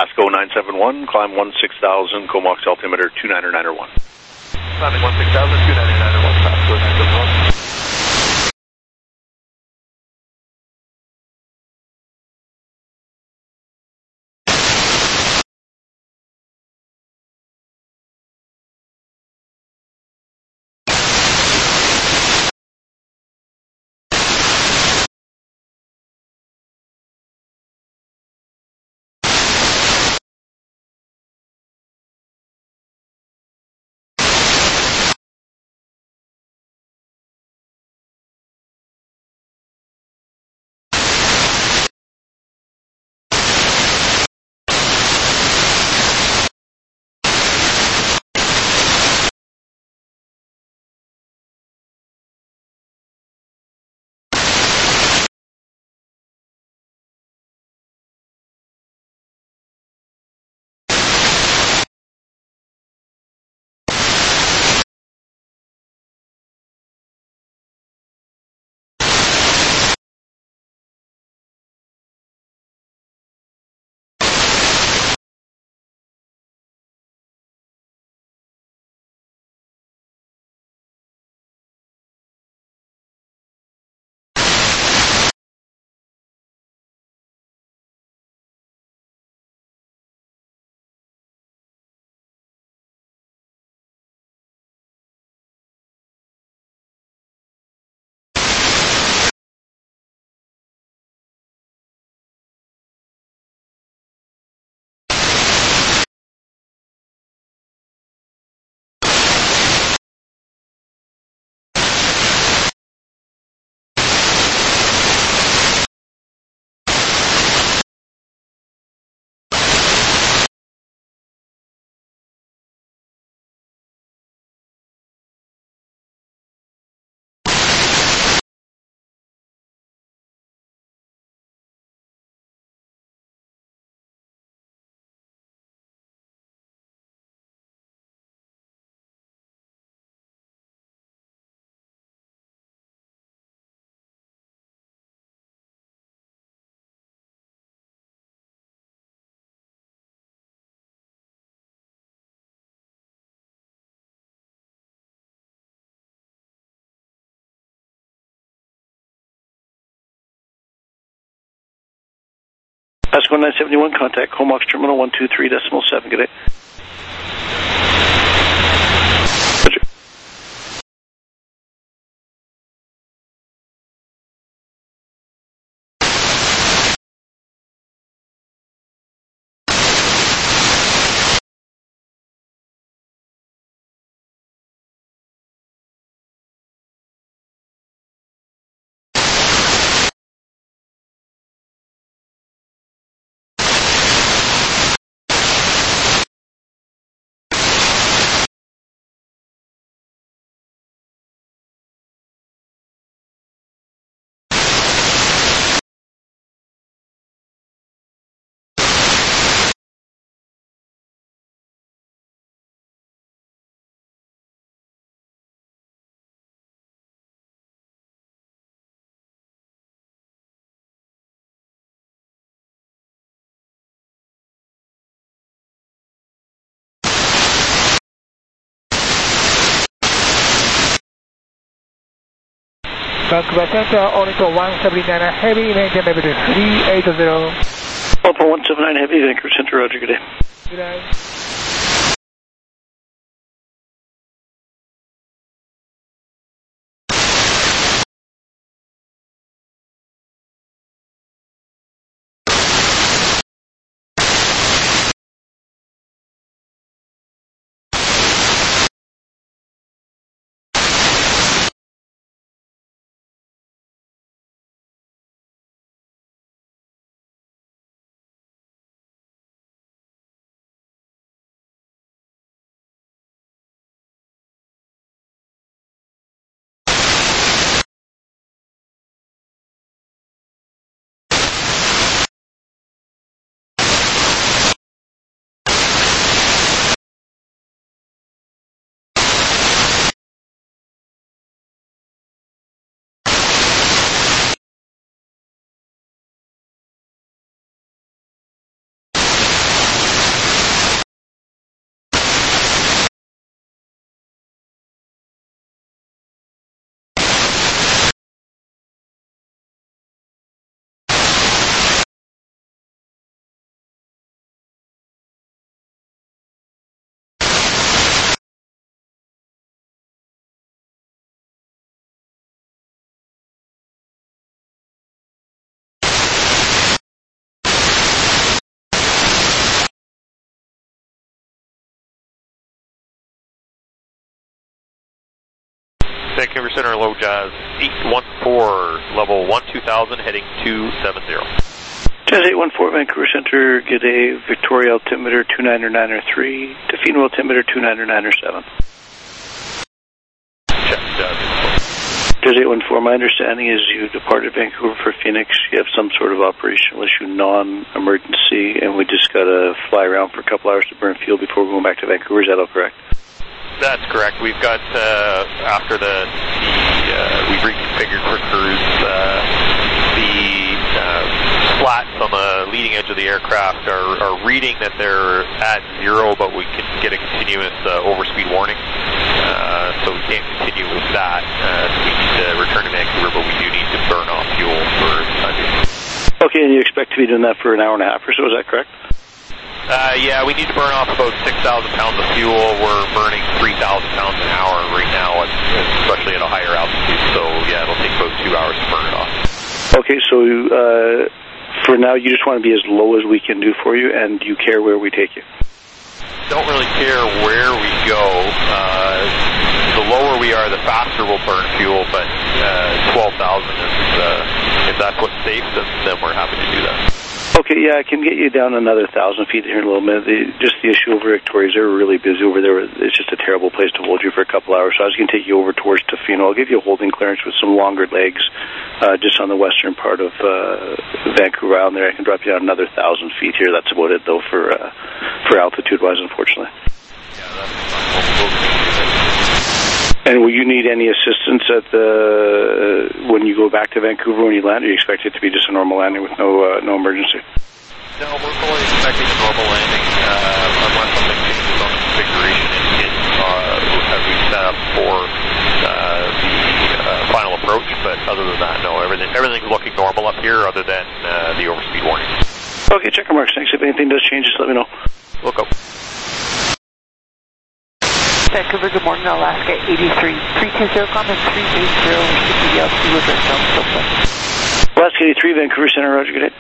Pasco nine seven one, climb one six thousand, Comox altimeter two niner niner one. Climbing one six thousand, two niner niner one, Pasco nine seven one. Pasco nine seventy-one, contact Comox terminal one two three decimal seven. Good day. Roger. Vancouver Center, Orlando one seventy-nine Heavy, maintain level three eighty. Alpha one seven nine Heavy, Vancouver Center, roger, good day. Good day. Vancouver Center, low Jazz eight one four, level one two thousand, heading two seven zero. Jazz eight one four, Vancouver Center, good day, Victoria altimeter two niner niner three, Tofino altimeter two niner niner seven. Check, Jazz. Jazz eight one four, my understanding is you departed Vancouver for Phoenix, you have some sort of operational issue, non-emergency, and we just got to fly around for a couple hours to burn fuel before we're going back to Vancouver, is that all correct? That's correct. We've got, uh, after the, the uh, we've reconfigured for cruise, uh, the uh, slats on the leading edge of the aircraft are, are reading that they're at zero, but we can get a continuous uh, overspeed warning. Uh, so we can't continue with that. Uh, so we need to return to Vancouver, but we do need to burn off fuel for Sunday. Okay, and you expect to be doing that for an hour and a half or so, is that correct? Uh, yeah, we need to burn off about six thousand pounds of fuel. We're burning three thousand pounds an hour right now, especially at a higher altitude. So, yeah, it'll take about two hours to burn it off. Okay, so uh, for now, you just want to be as low as we can do for you, and do you care where we take you? Don't really care where we go. Uh, the lower we are, the faster we'll burn fuel, but uh, twelve thousand is, uh, if that's what's safe, then, then we're happy to do that. Okay, yeah, I can get you down another thousand feet here in a little minute. The, just the issue over Victoria is they're really busy over there. It's just a terrible place to hold you for a couple hours. So I was going to take you over towards Tofino. I'll give you a holding clearance with some longer legs, uh, just on the western part of uh, Vancouver Island there. I can drop you down another thousand feet here. That's about it, though, for uh, for altitude-wise, unfortunately. Yeah, that's fine. We'll, we'll And will you need any assistance at the uh, when you go back to Vancouver when you land? Or you expect it to be just a normal landing with no uh, no emergency? No, we're fully expecting a normal landing uh, unless something changes on the configuration engine uh, as we set up for uh, the uh, final approach. But other than that, no, everything everything's looking normal up here other than uh, the overspeed warning. Okay, checker marks. Thanks. If anything does change, just let me know. We'll go. Vancouver, good morning, Alaska eighty-three, three two zero, comment three eight zero, should be the altitude with ourselves, so far. Alaska eighty-three, Vancouver Center, roger, good day.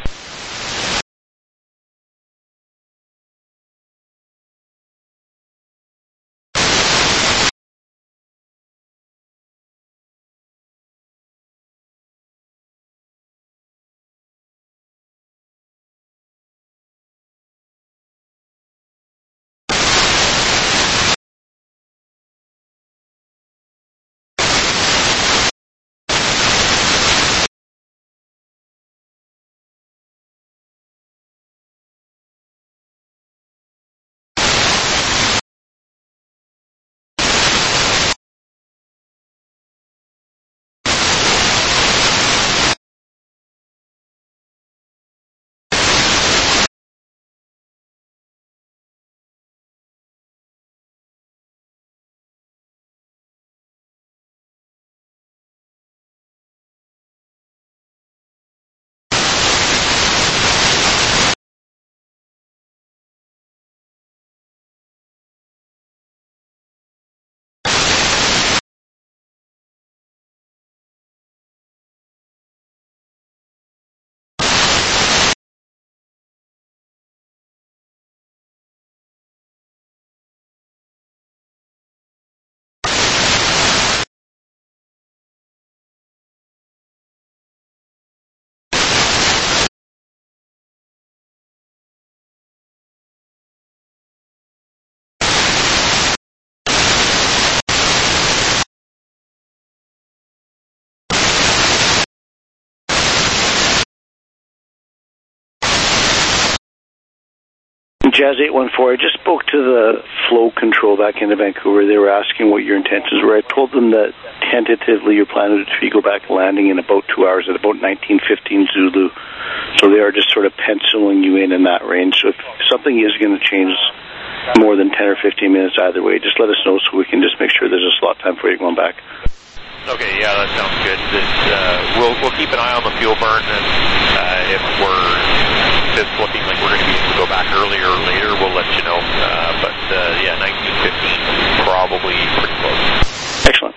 Jazz eight one four, I just spoke to the flow control back into Vancouver. They were asking what your intentions were. I told them that tentatively you're planning to go back landing in about two hours at about nineteen fifteen Zulu. So they are just sort of penciling you in in that range. So if something is going to change more than ten or fifteen minutes either way, just let us know so we can just make sure there's a slot time for you going back. Okay, yeah, that sounds good. It's, uh, we'll we'll keep an eye on the fuel burn, and uh, if we're if it's looking like we're going to be able to go back earlier or later, we'll let you know. Uh, but uh, yeah, nineteen fifteen is probably pretty close. Excellent.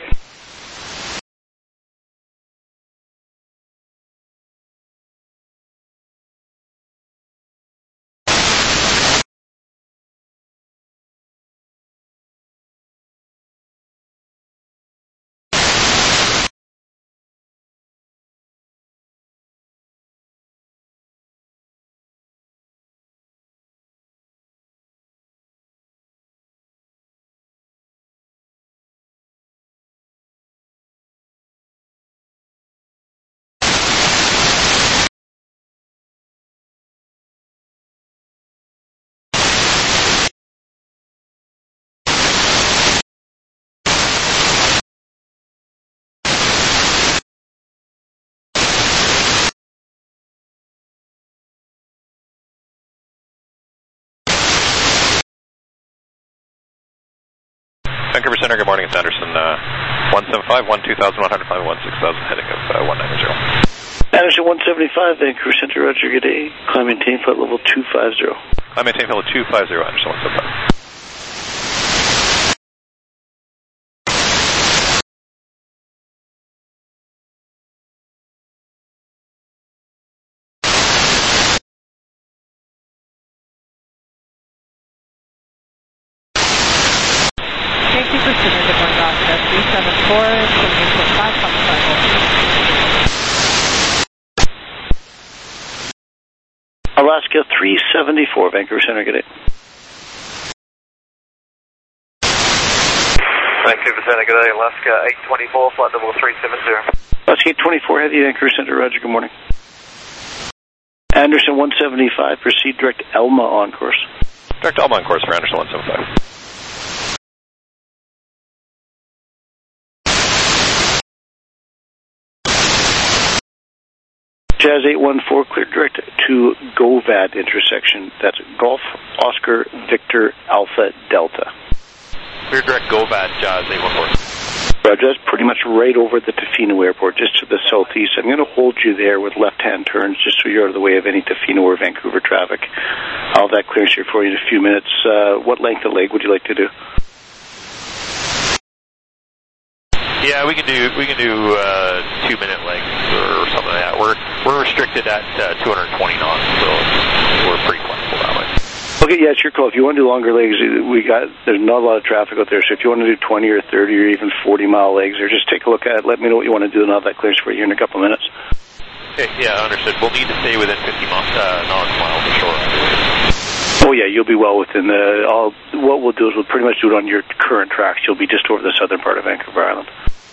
Vancouver Center, good morning. It's Anderson, uh, one seven five, one two thousand one hundred, climbing one six thousand, heading of uh, one nine zero. Anderson one seventy-five, Vancouver Center, Roger, good day. Climb maintain flight level two five zero. Climb maintain flight level two five zero, Anderson one seventy-five. Vancouver Center, good morning, Alaska three seven four, seventeen point five, on the cycle. Alaska three seventy-four, Vancouver Center, good day. Vancouver Center, good day. Alaska eight twenty-four, flight level three seven zero. Alaska eight twenty-four, heavy, Vancouver Center, Roger, good morning. Anderson one seventy-five, proceed direct Elma on course. Direct Elma on course for Anderson one seventy-five. Jazz eight one four, clear direct to GOVAD intersection. That's Golf, Oscar, Victor, Alpha, Delta. Clear direct GOVAD, Jazz eight one four. Roger, that's pretty much right over the Tofino Airport, just to the southeast. I'm going to hold you there with left-hand turns, just so you're out of the way of any Tofino or Vancouver traffic. I'll have that clearance here for you in a few minutes. Uh, what length of leg would you like to do? Yeah, we can do we can do uh, two minute legs or something like that. We're we're restricted at uh, two hundred twenty knots, so we're pretty flexible that way. Okay, yeah, it's your call. If you want to do longer legs, we got there's not a lot of traffic out there. So if you want to do twenty or thirty or even forty mile legs, or just take a look at it, let me know what you want to do, and I'll have that clearance for you in a couple of minutes. Okay, yeah, understood. We'll need to stay within fifty miles, uh, nautical miles of shore. Oh yeah, you'll be well within the. All what we'll do is we'll pretty much do it on your current tracks. You'll be just over the southern part of Vancouver Island.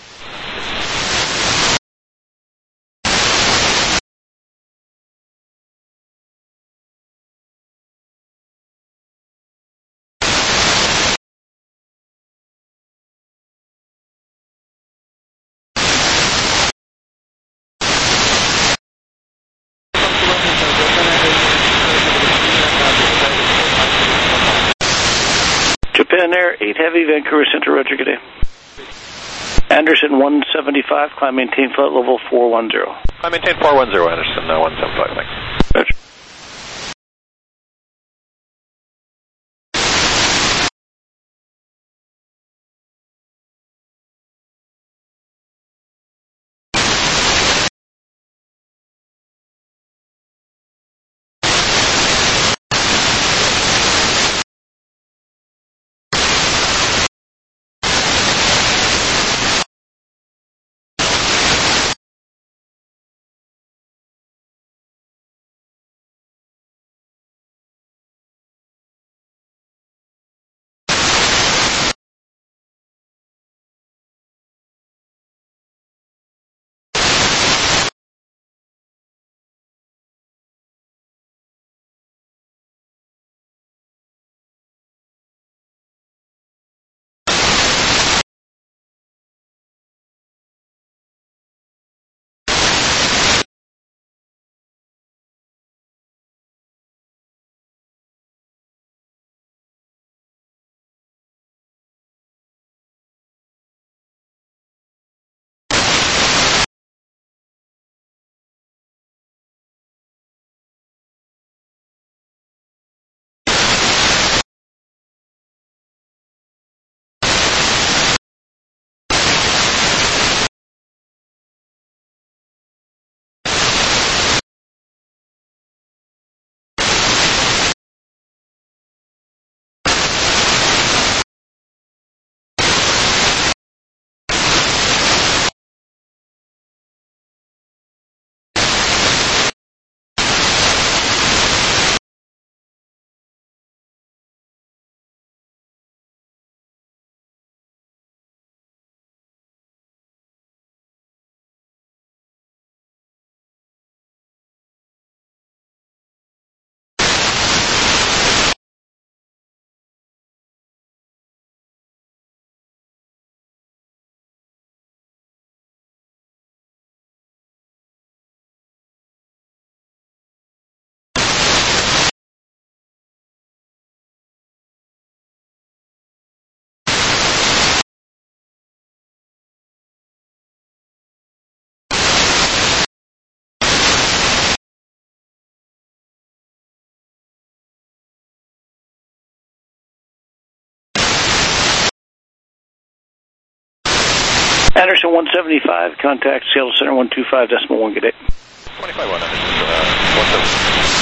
Japan Air eight heavy, Vancouver Center, Roger, good day. Anderson one seventy-five, climb maintain flight level four one zero. Climb maintain four one zero, Anderson uh, one seventy-five, thanks. Roger. Anderson one seventy-five, contact Seattle Center one two five decimal one, good day. twenty-five one, Anderson, uh, one seventy-five.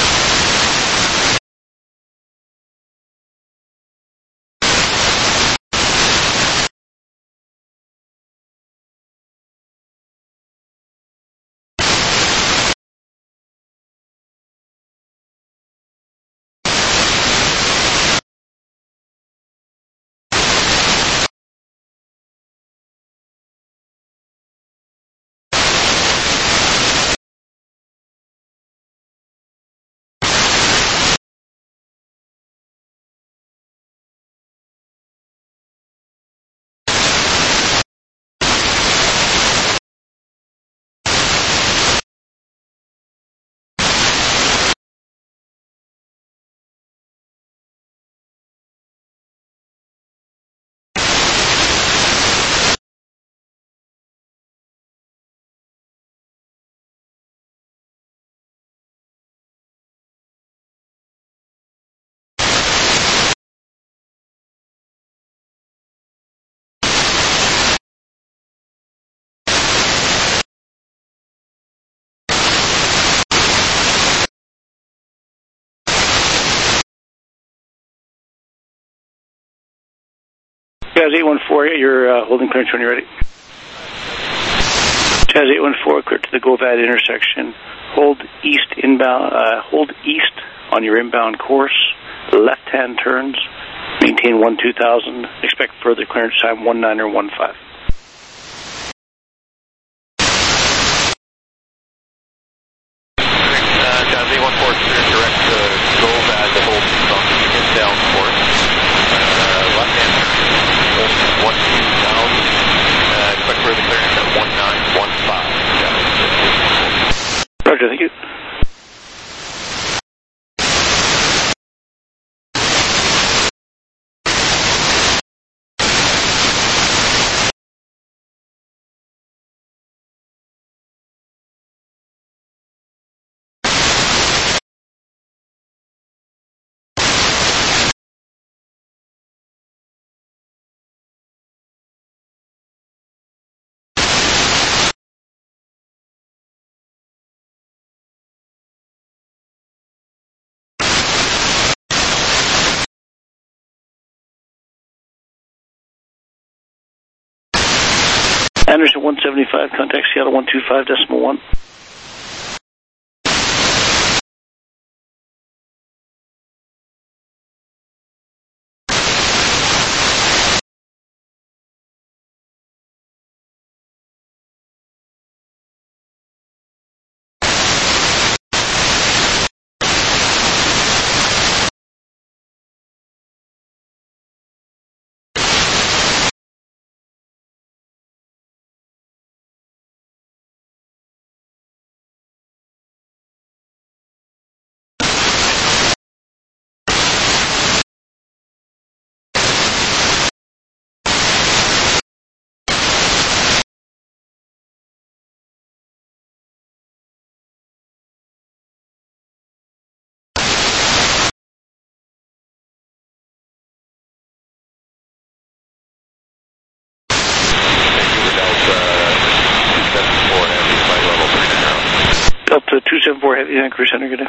Jazz eight one four, you're uh, holding clearance when you're ready. Jazz eight one four, clear to the GOVAD intersection. Hold east inbound. Uh, hold east on your inbound course. Left-hand turns. Maintain one two thousand. Expect further clearance time one nine or one five. Uh, Jazz eight one four, clear direct to GOVAD to hold on the inbound course. Uh, left-hand turn. one two thousand. Uh, expect further clearance at one nine one five. Roger, thank you. Anderson one seventy-five, contact Seattle one two five decimal one. Delta two seven four Heavy, Vancouver Center, good day.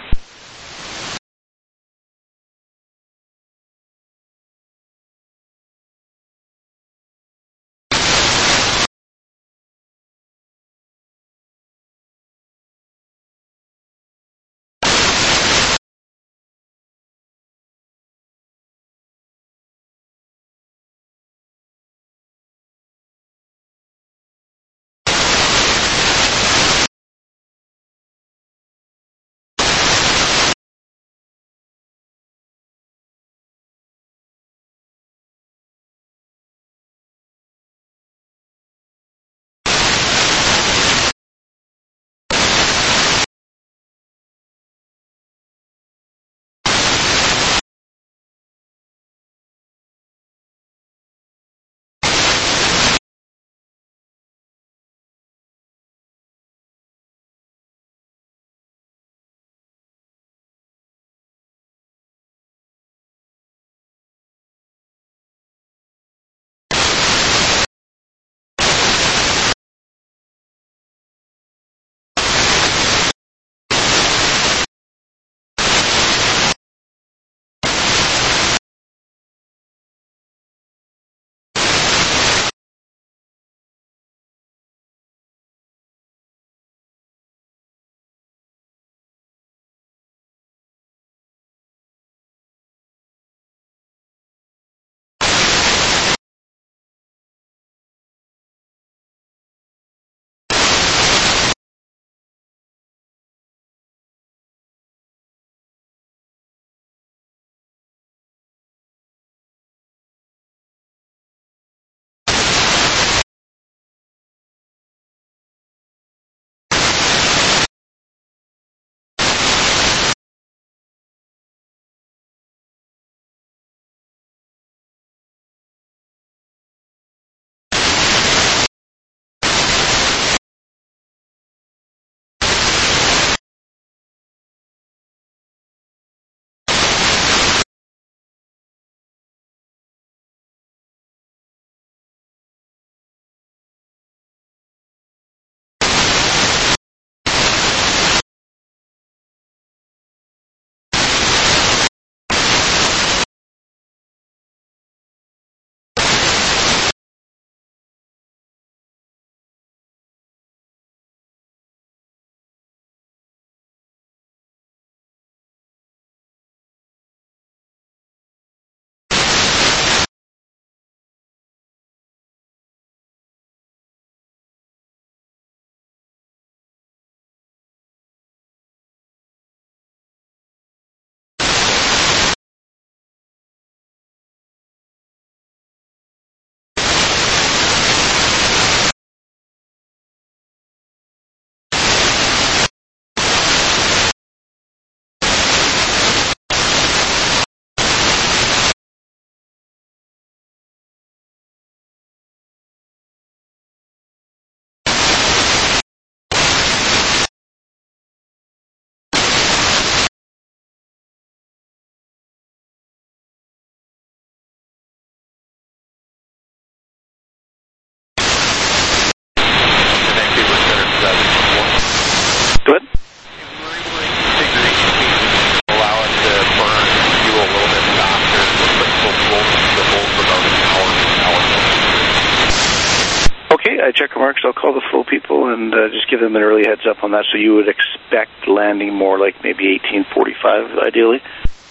marks, I'll call the flow people and uh, just give them an early heads up on that. So you would expect landing more like maybe eighteen forty-five, ideally.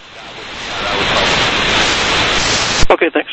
Okay, thanks.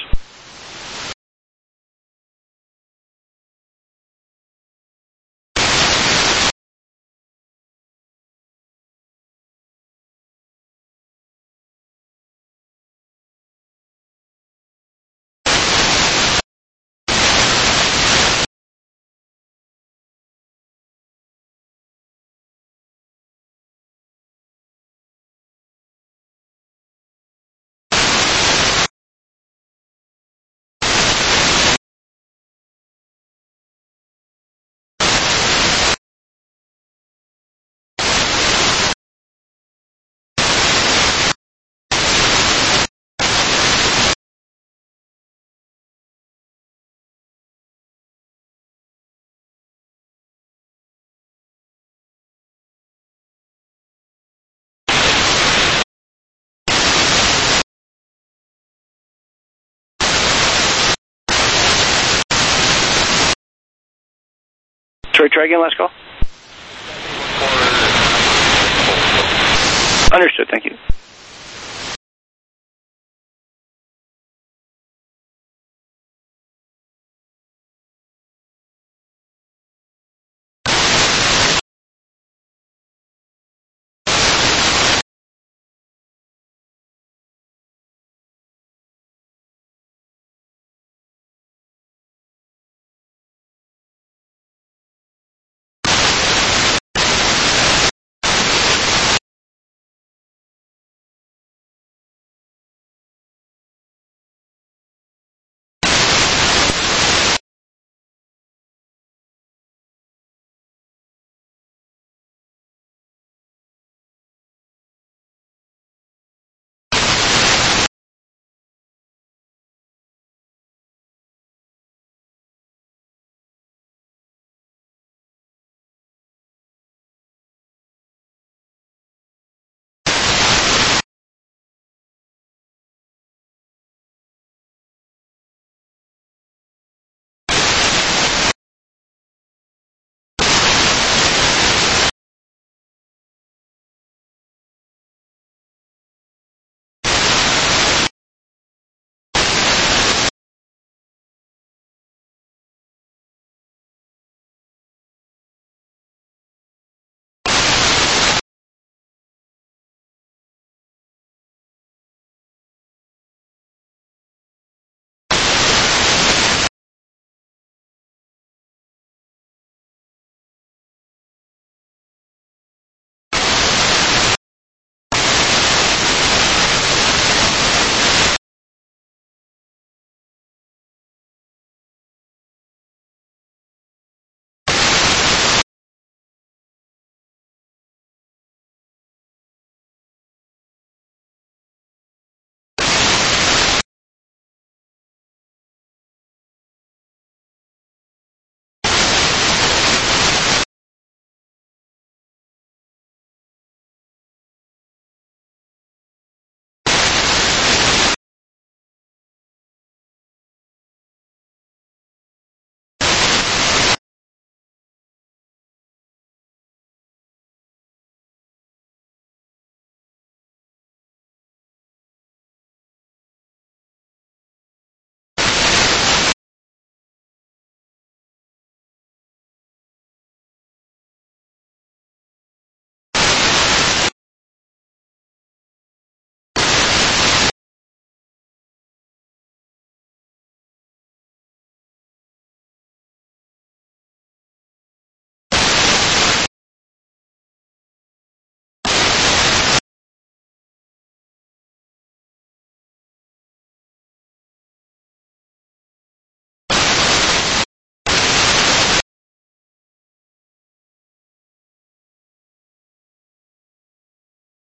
Try, try again, last call. Understood, thank you.